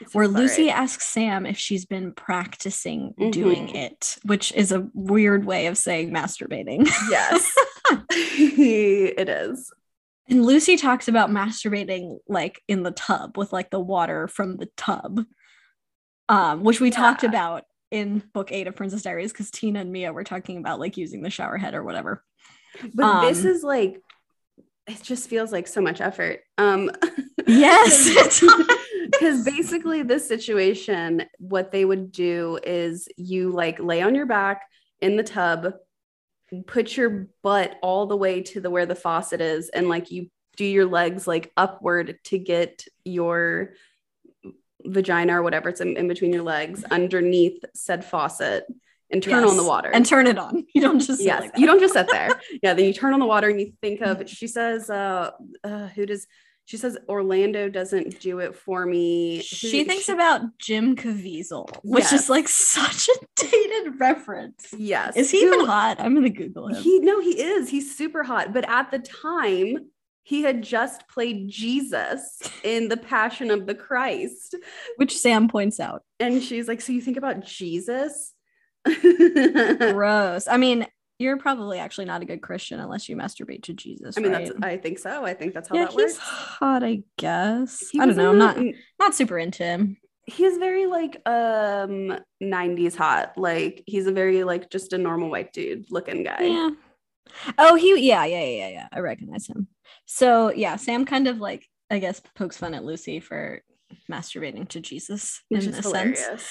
where Lucy asks Sam if she's been practicing doing it, which is a weird way of saying masturbating. Yes, it is. And Lucy talks about masturbating like in the tub with like the water from the tub, which we talked about in book 8 of Princess Diaries, because Tina and Mia were talking about like using the shower head or whatever. But this is like, it just feels like so much effort. Yes. Because basically this situation, what they would do is you like lay on your back in the tub, put your butt all the way to where the faucet is, and like you do your legs like upward to get your vagina or whatever it's in between your legs underneath said faucet, and turn on the water and turn it on. You don't just sit like that. You don't just sit there. Yeah, then you turn on the water and you think of, she says she says Orlando doesn't do it for me. She thinks about Jim Caviezel, which is like such a dated reference. Yes. Is he even hot? I'm gonna Google him. He is. He's super hot. But at the time, he had just played Jesus in The Passion of the Christ, which Sam points out. And she's like, so you think about Jesus? Gross. I mean, you're probably actually not a good Christian unless you masturbate to Jesus. I mean, right? I think so. I think that's how that works. He's hot, I guess. I don't know. I'm not super into him. He's very like 90s hot. Like he's a very like just a normal white dude looking guy. Yeah. Oh, yeah. I recognize him. So yeah, Sam kind of like, I guess, pokes fun at Lucy for masturbating to Jesus, which is hilarious.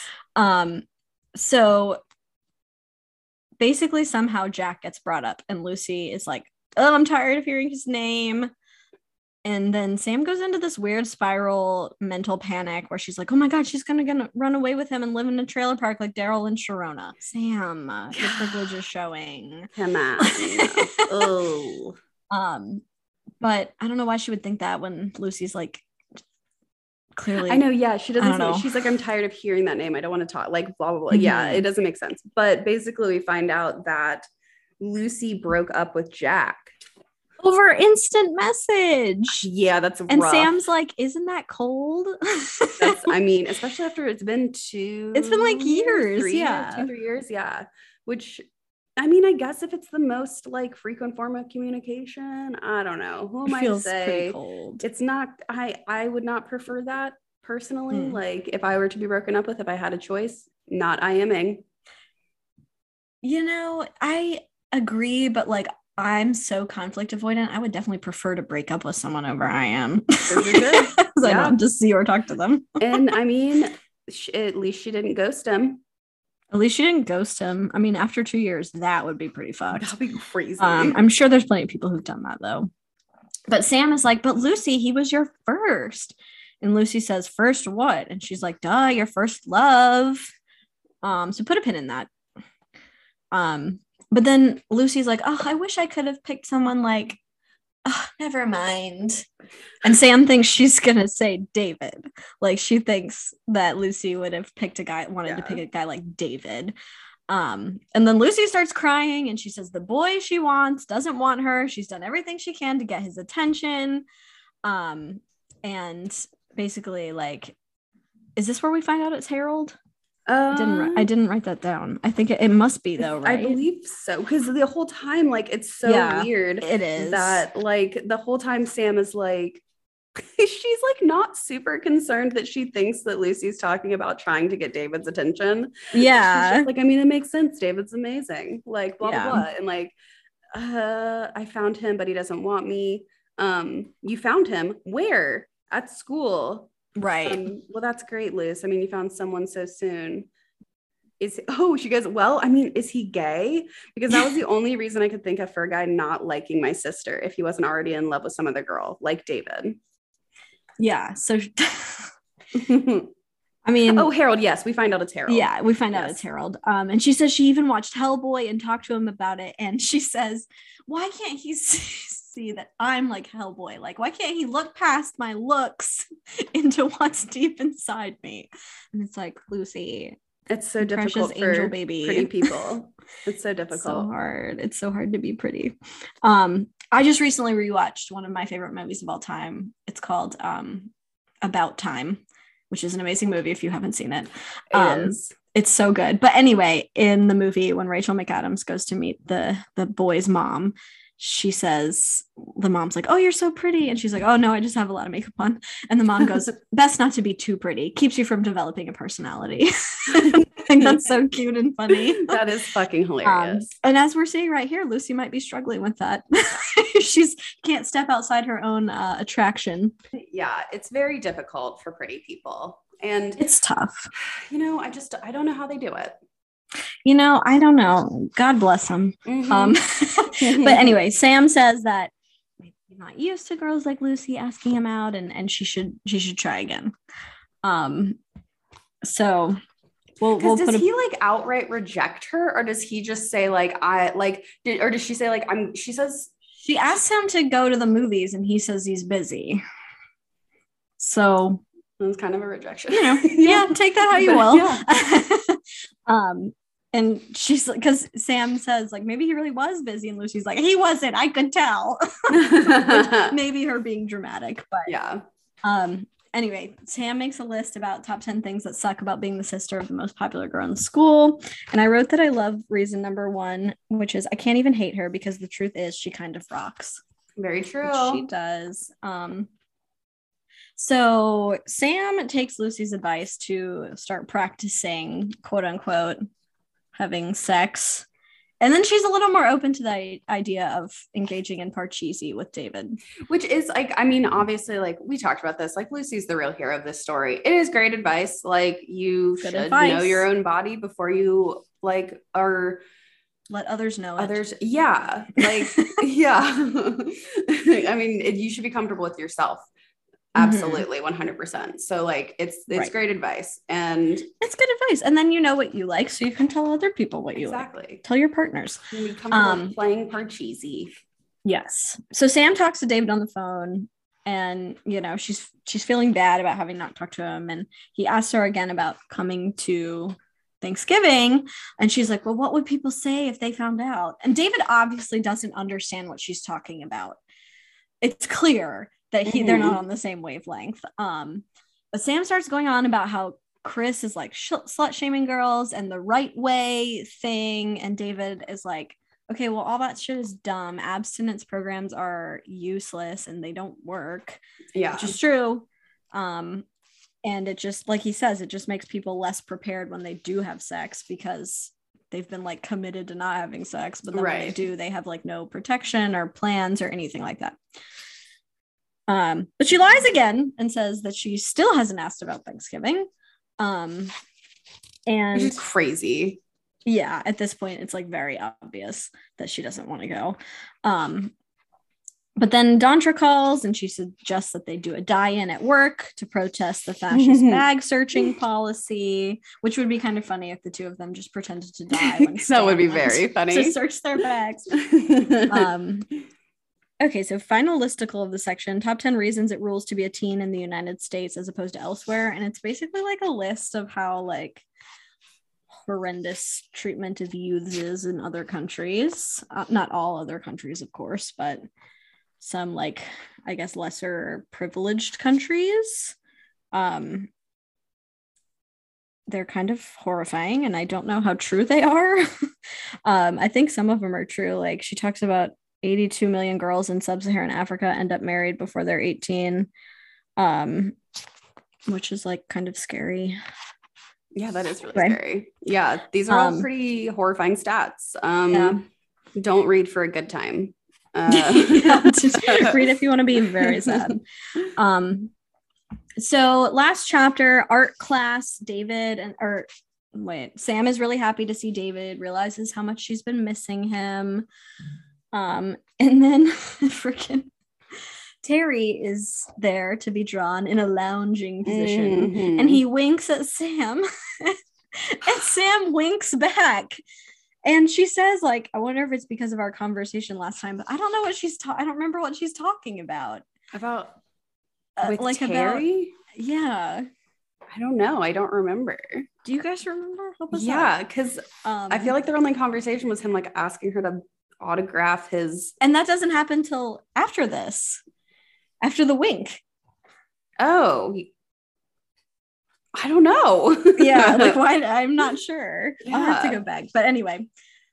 So basically somehow Jack gets brought up and Lucy is like, oh, I'm tired of hearing his name. And then Sam goes into this weird spiral mental panic where she's like, oh my God, she's gonna run away with him and live in a trailer park like Daryl and Sharona. Sam, your privilege is showing. Come on. Oh. But I don't know why she would think that when Lucy's like, clearly, I know, yeah, she doesn't. She's like, I'm tired of hearing that name. I don't want to talk. Like, blah blah blah. Mm-hmm. Yeah, it doesn't make sense. But basically, we find out that Lucy broke up with Jack over instant message. Yeah, that's and rough. Sam's like, isn't that cold? I mean, especially after it's been like years. 3 years. Yeah, which. I mean, I guess if it's the most like frequent form of communication, I don't know. Who am I to say? Cold. It's not. I would not prefer that personally. Like if I were to be broken up with, if I had a choice, not IMing. You know, I agree, but like I'm so conflict avoidant. I would definitely prefer to break up with someone over IM. I don't just see or talk to them. And I mean, at least she didn't ghost him. At least she didn't ghost him. I mean, after 2 years, that would be pretty fucked. That'd be crazy. I'm sure there's plenty of people who've done that, though. But Sam is like, but Lucy, he was your first. And Lucy says, first what? And she's like, duh, your first love. So put a pin in that. But then Lucy's like, oh, I wish I could have picked someone like, oh, never mind. And Sam thinks she's gonna say David. Like she thinks that Lucy would have picked to pick a guy like David. And then Lucy starts crying and she says the boy she wants doesn't want her. She's done everything she can to get his attention. And basically, like, is this where we find out it's Harold? I didn't write that down. I think it must be though, right? I believe so, because the whole time, like, it's so weird. It is that, like, the whole time Sam is like, she's like not super concerned that she thinks that Lucy's talking about trying to get David's attention. Yeah, she's just like, I mean, it makes sense. David's amazing. Like, blah blah blah, and like, I found him, but he doesn't want me. You found him where? At school. Right. Well, that's great, Luce. I mean, you found someone so soon. She goes, well, I mean, is he gay? Because that was the only reason I could think of for a guy not liking my sister if he wasn't already in love with some other girl, like David. Yeah. So, I mean, Harold. Yes, we find out it's Harold. Yeah, we find out it's Harold. And she says she even watched Hellboy and talked to him about it. And she says, why can't he see that I'm like Hellboy? Like, why can't he look past my looks into what's deep inside me? And it's like, Lucy, it's so difficult for angel baby pretty people. It's so difficult. So hard. It's so hard to be pretty. I just recently rewatched one of my favorite movies of all time. It's called About Time which is an amazing movie if you haven't seen it. It is. It's so good. But anyway, in the movie, when Rachel McAdams goes to meet the boy's mom, she says, the mom's like, oh, you're so pretty. And she's like, oh, no, I just have a lot of makeup on. And the mom goes, best not to be too pretty. Keeps you from developing a personality. I think that's so cute and funny. That is fucking hilarious. And as we're seeing right here, Lucy might be struggling with that. She's can't step outside her own attraction. Yeah, it's very difficult for pretty people. And it's tough. You know, I don't know how they do it. You know, I don't know. God bless them. Mm-hmm. But anyway, Sam says that he's not used to girls like Lucy asking him out, and she should try again. So we'll does he like outright reject her, or does he just say like or does she say like she says she asks him to go to the movies and he says he's busy. So it's kind of a rejection. You know, yeah, take that how you will. Yeah. And she's like, because Sam says like maybe he really was busy, and Lucy's like, he wasn't, I could tell. Maybe her being dramatic, but yeah. Anyway, Sam makes a list about top 10 things that suck about being the sister of the most popular girl in school. And I wrote that I love reason number 1, which is I can't even hate her because the truth is she kind of rocks. Very true. Which she does. So Sam takes Lucy's advice to start practicing, quote unquote, having sex. And then she's a little more open to the idea of engaging in Parcheesi with David. Which is like, I mean, obviously, like we talked about this, like Lucy's the real hero of this story. It is great advice. Like you should know your own body before you like are... Let others know others. Yeah. Like, yeah. I mean, you should be comfortable with yourself. Absolutely. 100%. So like it's right. Great advice, and it's good advice. And then you know what you like, so you can tell other people what you like. Tell your partners. You be comfortable playing Parcheesi. Yes. So Sam talks to David on the phone, and you know she's feeling bad about having not talked to him, and he asks her again about coming to Thanksgiving, and she's like, well, what would people say if they found out? And David obviously doesn't understand what she's talking about. It's clear that they're not on the same wavelength. But Sam starts going on about how Chris is like slut shaming girls and the right way thing. And David is like, okay, well, all that shit is dumb. Abstinence programs are useless and they don't work. Yeah. Which is true. And it just, like he says, it just makes people less prepared when they do have sex because they've been like committed to not having sex. But then when they do, they have like no protection or plans or anything like that. But she lies again and says that she still hasn't asked about Thanksgiving. And which is crazy. Yeah, at this point it's like very obvious that she doesn't want to go. But then Dontra calls and she suggests that they do a die-in at work to protest the fascist bag searching policy, which would be kind of funny if the two of them just pretended to die when that would be very funny to search their bags. Okay, so final listicle of the section, top 10 reasons it rules to be a teen in the United States as opposed to elsewhere. And it's basically like a list of how like horrendous treatment of youths is in other countries. Not all other countries, of course, but some like, I guess, lesser privileged countries. They're kind of horrifying and I don't know how true they are. I think some of them are true. Like she talks about 82 million girls in sub-Saharan Africa end up married before they're 18, which is like kind of scary. Yeah, that is really scary. Yeah, these are all pretty horrifying stats. Don't read for a good time. Read if you want to be very sad. So last chapter, art class, Sam is really happy to see David, realizes how much she's been missing him. And then freaking Terry is there to be drawn in a lounging position, and he winks at Sam, and Sam winks back. And she says, like, I wonder if it's because of our conversation last time, but I don't know what I don't remember what she's talking about. With like Terry? Yeah. I don't know. I don't remember. Do you guys remember? Because I feel like their only conversation was him like asking her to autograph his, and that doesn't happen till after the wink. Oh, I don't know. Yeah, like why? I'm not sure. Yeah. I'll have to go back. But anyway,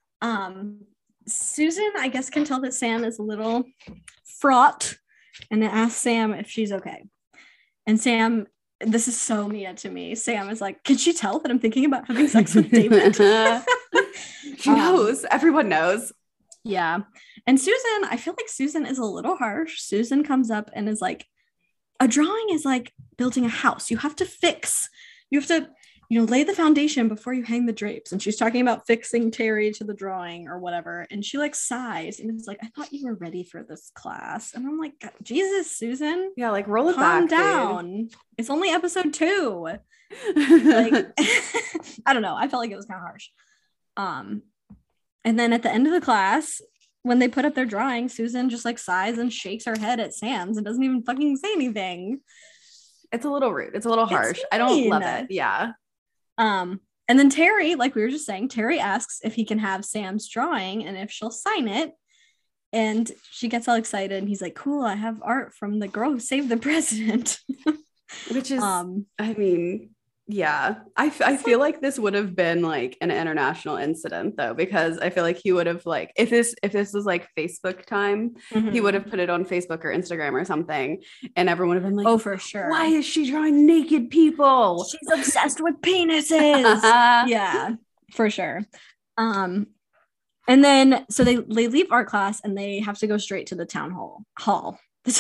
Susan, I guess, can tell that Sam is a little fraught and asks Sam if she's okay. And Sam, this is so Mia to me. Sam is like, can she tell that I'm thinking about having sex with David? She knows. Everyone knows. Yeah. And Susan, I feel like Susan is a little harsh. Susan comes up and is like, a drawing is like building a house. You have to, lay the foundation before you hang the drapes. And she's talking about fixing Terry to the drawing or whatever. And she like sighs and is like, I thought you were ready for this class. And I'm like, Jesus, Susan. Yeah, like roll it calm back, down. Dude. It's only episode 2. Like, I don't know. I felt like it was kind of harsh. And then at the end of the class, when they put up their drawing, Susan just like sighs and shakes her head at Sam's and doesn't even fucking say anything. It's a little rude. It's a little harsh. I don't love it. Yeah. And then Terry, like we were just saying, Terry asks if he can have Sam's drawing and if she'll sign it. And she gets all excited and he's like, cool, I have art from the girl who saved the president. Which is, I mean, yeah, I feel like this would have been like an international incident though, because I feel like he would have like, if this was like Facebook time, he would have put it on Facebook or Instagram or something, and everyone would have been like, oh, for sure. Why is she drawing naked people? She's obsessed with penises. Yeah, for sure. And then, so they leave art class and they have to go straight to the town hall. The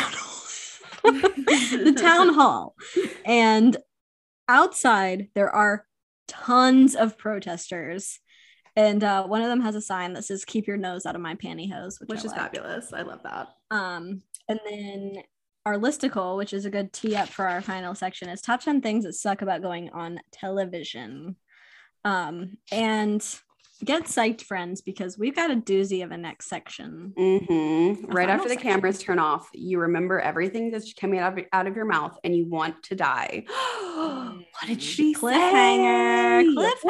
town hall. And outside, there are tons of protesters. And one of them has a sign that says, keep your nose out of my pantyhose, which is fabulous. I love that. And then our listicle, which is a good tee up for our final section, is top 10 things that suck about going on television. And get psyched, friends, because we've got a doozy of a next section. Right after the cameras turn off, you remember everything that's coming out of your mouth and you want to die. What did she Cliffhanger.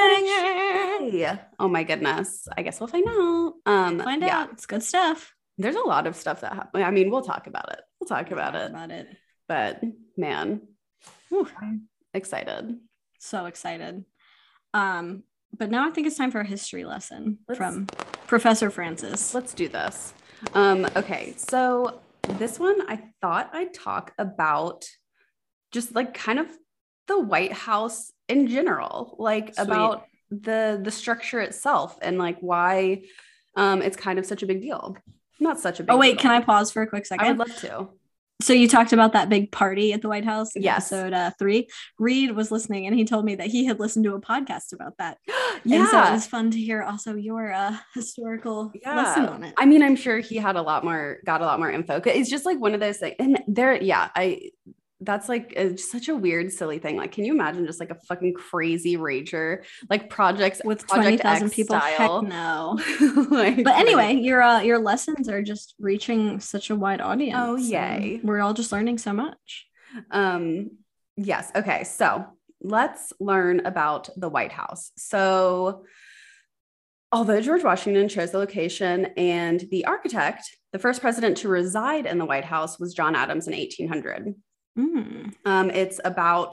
Oh my goodness. I guess we'll find out. Find out. It's good stuff. There's a lot of stuff that happened. I mean, we'll talk about it. But man, I'm excited. So excited. But now I think it's time for a history lesson from Professor Francis. Let's do this. Okay, so this one I thought I'd talk about just like kind of the White House in general, like about the structure itself and like why it's kind of such a big deal. Not such a big deal. Oh, wait, can I pause for a quick second? I would love to. So you talked about that big party at the White House in yes. episode 3. Reed was listening and he told me that he had listened to a podcast about that. Yeah. And so it was fun to hear also your historical lesson on it. I mean, I'm sure he had got a lot more info. It's just like one of those things. And that's like such a weird, silly thing. Like, can you imagine just like a fucking crazy rager, like Project 20,000 people? Style? Heck no. But anyway, your lessons are just reaching such a wide audience. Oh, yay. We're all just learning so much. Yes. Okay. So let's learn about the White House. So although George Washington chose the location and the architect, the first president to reside in the White House was John Adams in 1800. It's about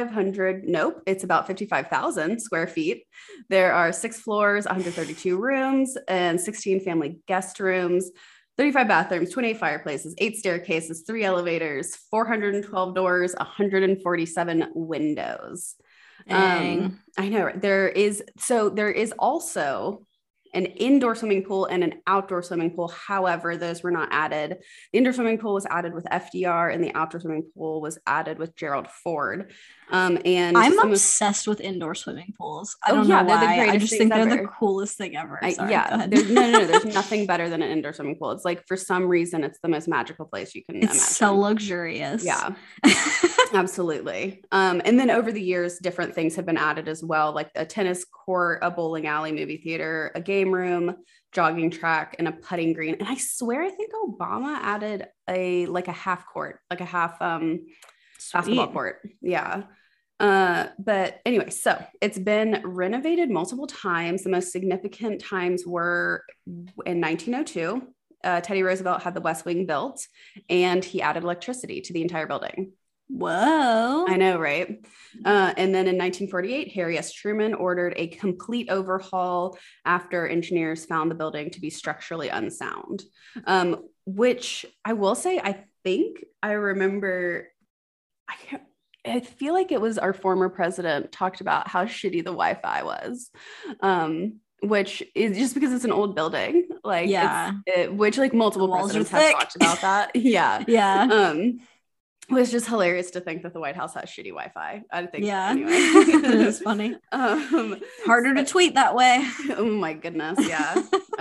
55,000 square feet. There are 6 floors, 132 rooms, and 16 family guest rooms, 35 bathrooms, 28 fireplaces, 8 staircases, 3 elevators, 412 doors, 147 windows. I know there is also an indoor swimming pool and an outdoor swimming pool. However, those were not added. The indoor swimming pool was added with FDR and the outdoor swimming pool was added with Gerald Ford. And I'm obsessed with indoor swimming pools. I don't know why. I just think they're the coolest thing ever. There's nothing better than an indoor swimming pool. It's like, for some reason, it's the most magical place you can imagine. It's so luxurious. Yeah, absolutely. And then over the years, different things have been added as well, like a tennis court, a bowling alley, movie theater, a game room, jogging track, and a putting green. And I swear, I think Obama added a half court, like a half basketball court. Yeah. But anyway, so it's been renovated multiple times. The most significant times were in 1902. Teddy Roosevelt had the West Wing built and he added electricity to the entire building. Whoa. I know, right? And then in 1948, Harry S. Truman ordered a complete overhaul after engineers found the building to be structurally unsound, which I will say, I think I remember, I feel like it was our former president talked about how shitty the Wi-Fi was. Which is just because it's an old building, like, yeah, which like multiple presidents have talked about that. Yeah. Yeah. It was just hilarious to think that the White House has shitty Wi-Fi. I think. Yeah. Anyway, it was funny. Harder to tweet that way. Oh my goodness. Yeah.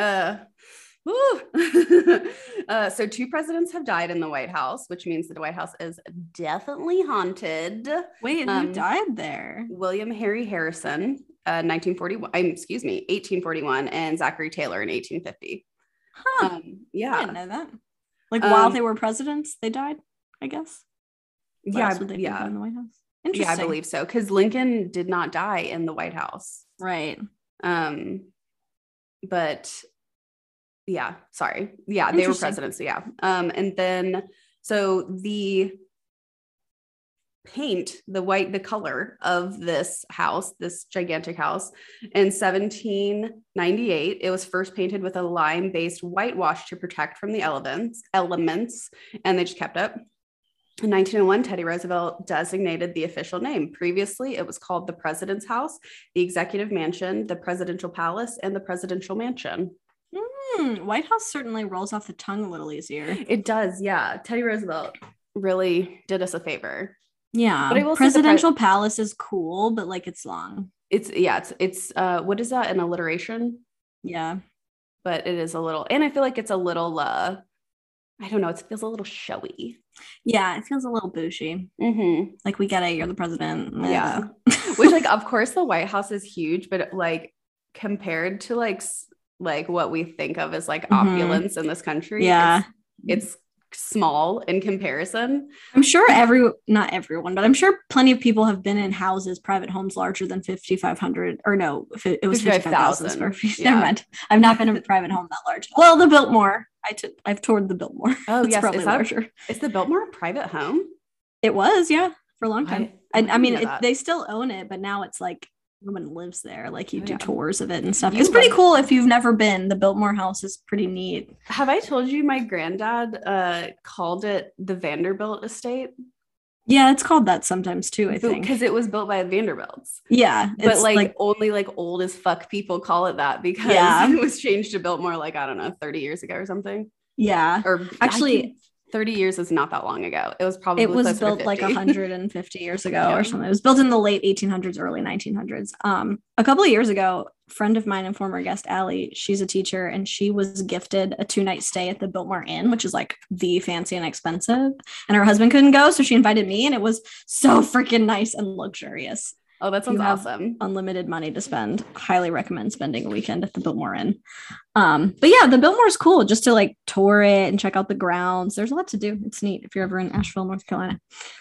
So 2 presidents have died in the White House, which means that the White House is definitely haunted. Wait, who died there? William Henry Harrison, 1841, and Zachary Taylor in 1850. Huh. Yeah. I didn't know that. Like while they were presidents, they died, I guess. Yeah. In the White House. Interesting. Yeah, I believe so. Because Lincoln did not die in the White House. Right. But yeah, sorry. Yeah, they were presidents. Yeah. And then so the paint, the color of this house, this gigantic house, in 1798, it was first painted with a lime-based whitewash to protect from the elements, and they just kept it. In 1901, Teddy Roosevelt designated the official name. Previously, it was called the President's House, the Executive Mansion, the Presidential Palace, and the Presidential Mansion. White House certainly rolls off the tongue a little easier. It does, yeah. Teddy Roosevelt really did us a favor. Yeah, but I will Presidential Palace is cool, but like it's long. It's what is that, an alliteration? Yeah, but it is a little, and I feel like it's a little I don't know, it feels a little showy. Yeah, it feels a little bougie. Like, we get it, you're the president. Yeah. Which, like, of course the White House is huge, but like compared to like what we think of as like opulence in this country, it's small in comparison. I'm sure not everyone, but I'm sure plenty of people have been in houses, private homes larger than 5,500, or no, it was 55,000 square feet. Yeah. Never mind. I've not been in a private home that large. Well, the Biltmore. I've toured the Biltmore. Oh, yes. Probably larger. Is the Biltmore a private home? It was, yeah, for a long time. I mean, they still own it, but now it's like no one lives there. Like, you do tours of it and stuff. It's pretty cool if you've never been. The Biltmore house is pretty neat. Have I told you my granddad called it the Vanderbilt estate? Yeah, it's called that sometimes too, I think. Because it was built by the Vanderbilts. Yeah. But like only like old as fuck people call it that because it was changed to Biltmore like, I don't know, 30 years ago or something. Yeah. Or actually 30 years is not that long ago. It was probably built like 150 years ago or something. It was built in the late 1800s, early 1900s. A couple of years ago, a friend of mine and former guest, Allie, she's a teacher, and she was gifted a 2-night stay at the Biltmore Inn, which is like the fancy and expensive. And her husband couldn't go, so she invited me, and it was so freaking nice and luxurious. Oh, that sounds awesome. Unlimited money to spend. Highly recommend spending a weekend at the Biltmore Inn. But yeah, the Biltmore is cool just to like tour it and check out the grounds. There's a lot to do. It's neat if you're ever in Asheville, North Carolina.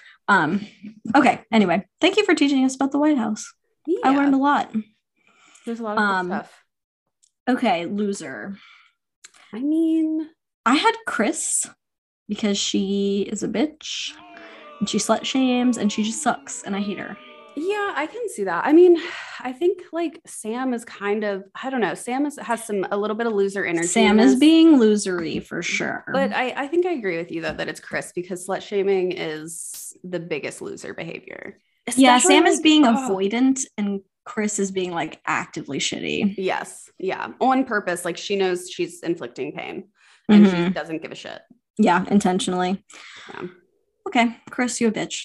Okay. Anyway, thank you for teaching us about the White House. Yeah. I learned a lot. There's a lot of good stuff. Okay, loser. I mean, I had Chris because she is a bitch and she slut shames and she just sucks and I hate her. Yeah, I can see that. I mean, I think like Sam is kind of, I don't know, Sam has a little bit of loser energy. Sam is being losery for sure. But I think I agree with you though, that it's Chris, because slut shaming is the biggest loser behavior. Yeah, Sam is being avoidant and Chris is being like actively shitty. Yes. Yeah. On purpose. Like, she knows she's inflicting pain and she doesn't give a shit. Yeah, intentionally. Yeah. Okay, Chris, you a bitch.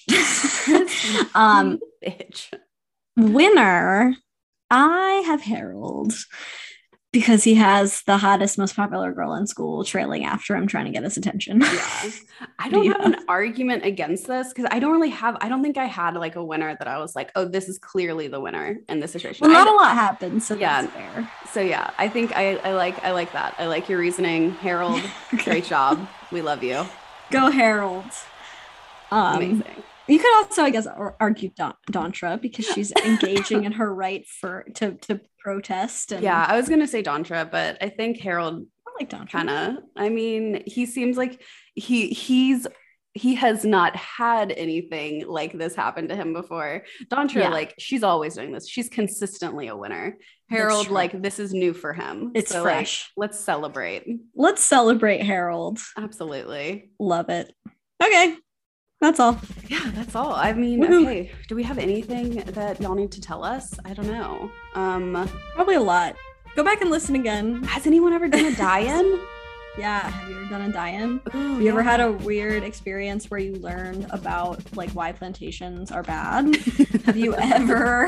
Bitch. Winner, I have Harold because he has the hottest, most popular girl in school trailing after him, trying to get his attention. Yeah. I don't have an argument against this because I don't think I had like a winner that I was like, oh, this is clearly the winner in this situation. Well, not a lot happened, so that's fair. So yeah, I think I like that. I like your reasoning, Harold. Great job. We love you. Go Harold. Amazing. You could also, I guess, argue Dontra because she's engaging in her right to protest. And yeah, I was gonna say Dontra, but I think Harold. I like Dontra. Kinda. I mean, he seems like he's he has not had anything like this happen to him before. Dontra, like, she's always doing this. She's consistently a winner. Harold, like, this is new for him. It's so, fresh. Like, let's celebrate. Let's celebrate Harold. Absolutely. Love it. Okay. That's all. Yeah, that's all. I mean, okay. Do we have anything that y'all need to tell us? I don't know. Probably a lot. Go back and listen again. Has anyone ever done a die-in? Yeah, have you ever done a die-in? Have you ever had a weird experience where you learned about like why plantations are bad? Have you ever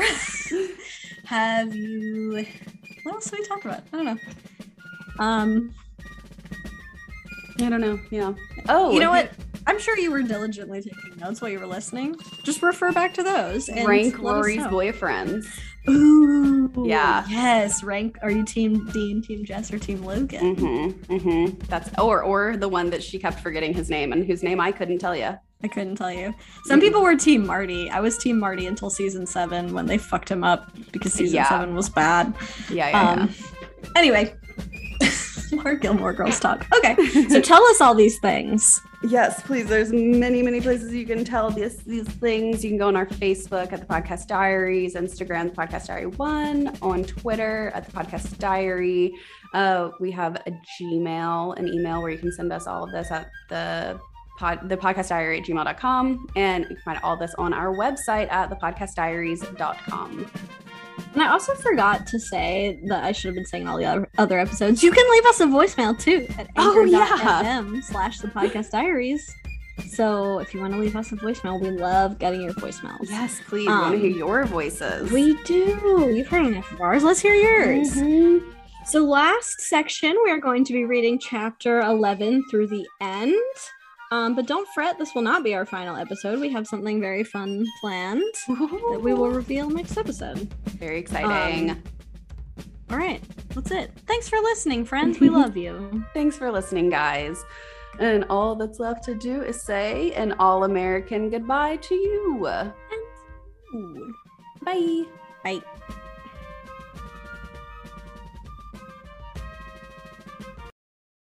what else did we talk about? I don't know. I don't know. Yeah. Oh, you know what? I'm sure you were diligently taking notes while you were listening. Just refer back to those and rank Rory's boyfriends. Ooh, yeah. Yes, rank. Are you team Dean, team Jess, or team Logan? That's or the one that she kept forgetting his name and whose name I couldn't tell you. I couldn't tell you. Some people were team Marty. I was team Marty until season 7 when they fucked him up because season 7 was bad. Yeah. Anyway, more Gilmore Girls talk. Okay, so tell us all these things. Yes, please. There's many, many places you can tell these things. You can go on our Facebook at the Podcast Diaries, Instagram, the Podcast Diary 1, on Twitter at the Podcast Diary. We have a Gmail, an email where you can send us all of this at the podcastdiary@gmail.com. And you can find all this on our website at thepodcastdiaries.com. And I also forgot to say that I should have been saying all the other episodes. You can leave us a voicemail too at anchor.fm/thepodcastdiaries. So if you want to leave us a voicemail, we love getting your voicemails. Yes, please. We want to hear your voices. We do. You've heard enough of ours. Let's hear yours. So last section, we are going to be reading chapter 11 through the end. But don't fret, this will not be our final episode. We have something very fun planned that we will reveal next episode. Very exciting. All right, that's it. Thanks for listening, friends. We love you. Thanks for listening, guys. And all that's left to do is say an all-American goodbye to you. And bye. Bye.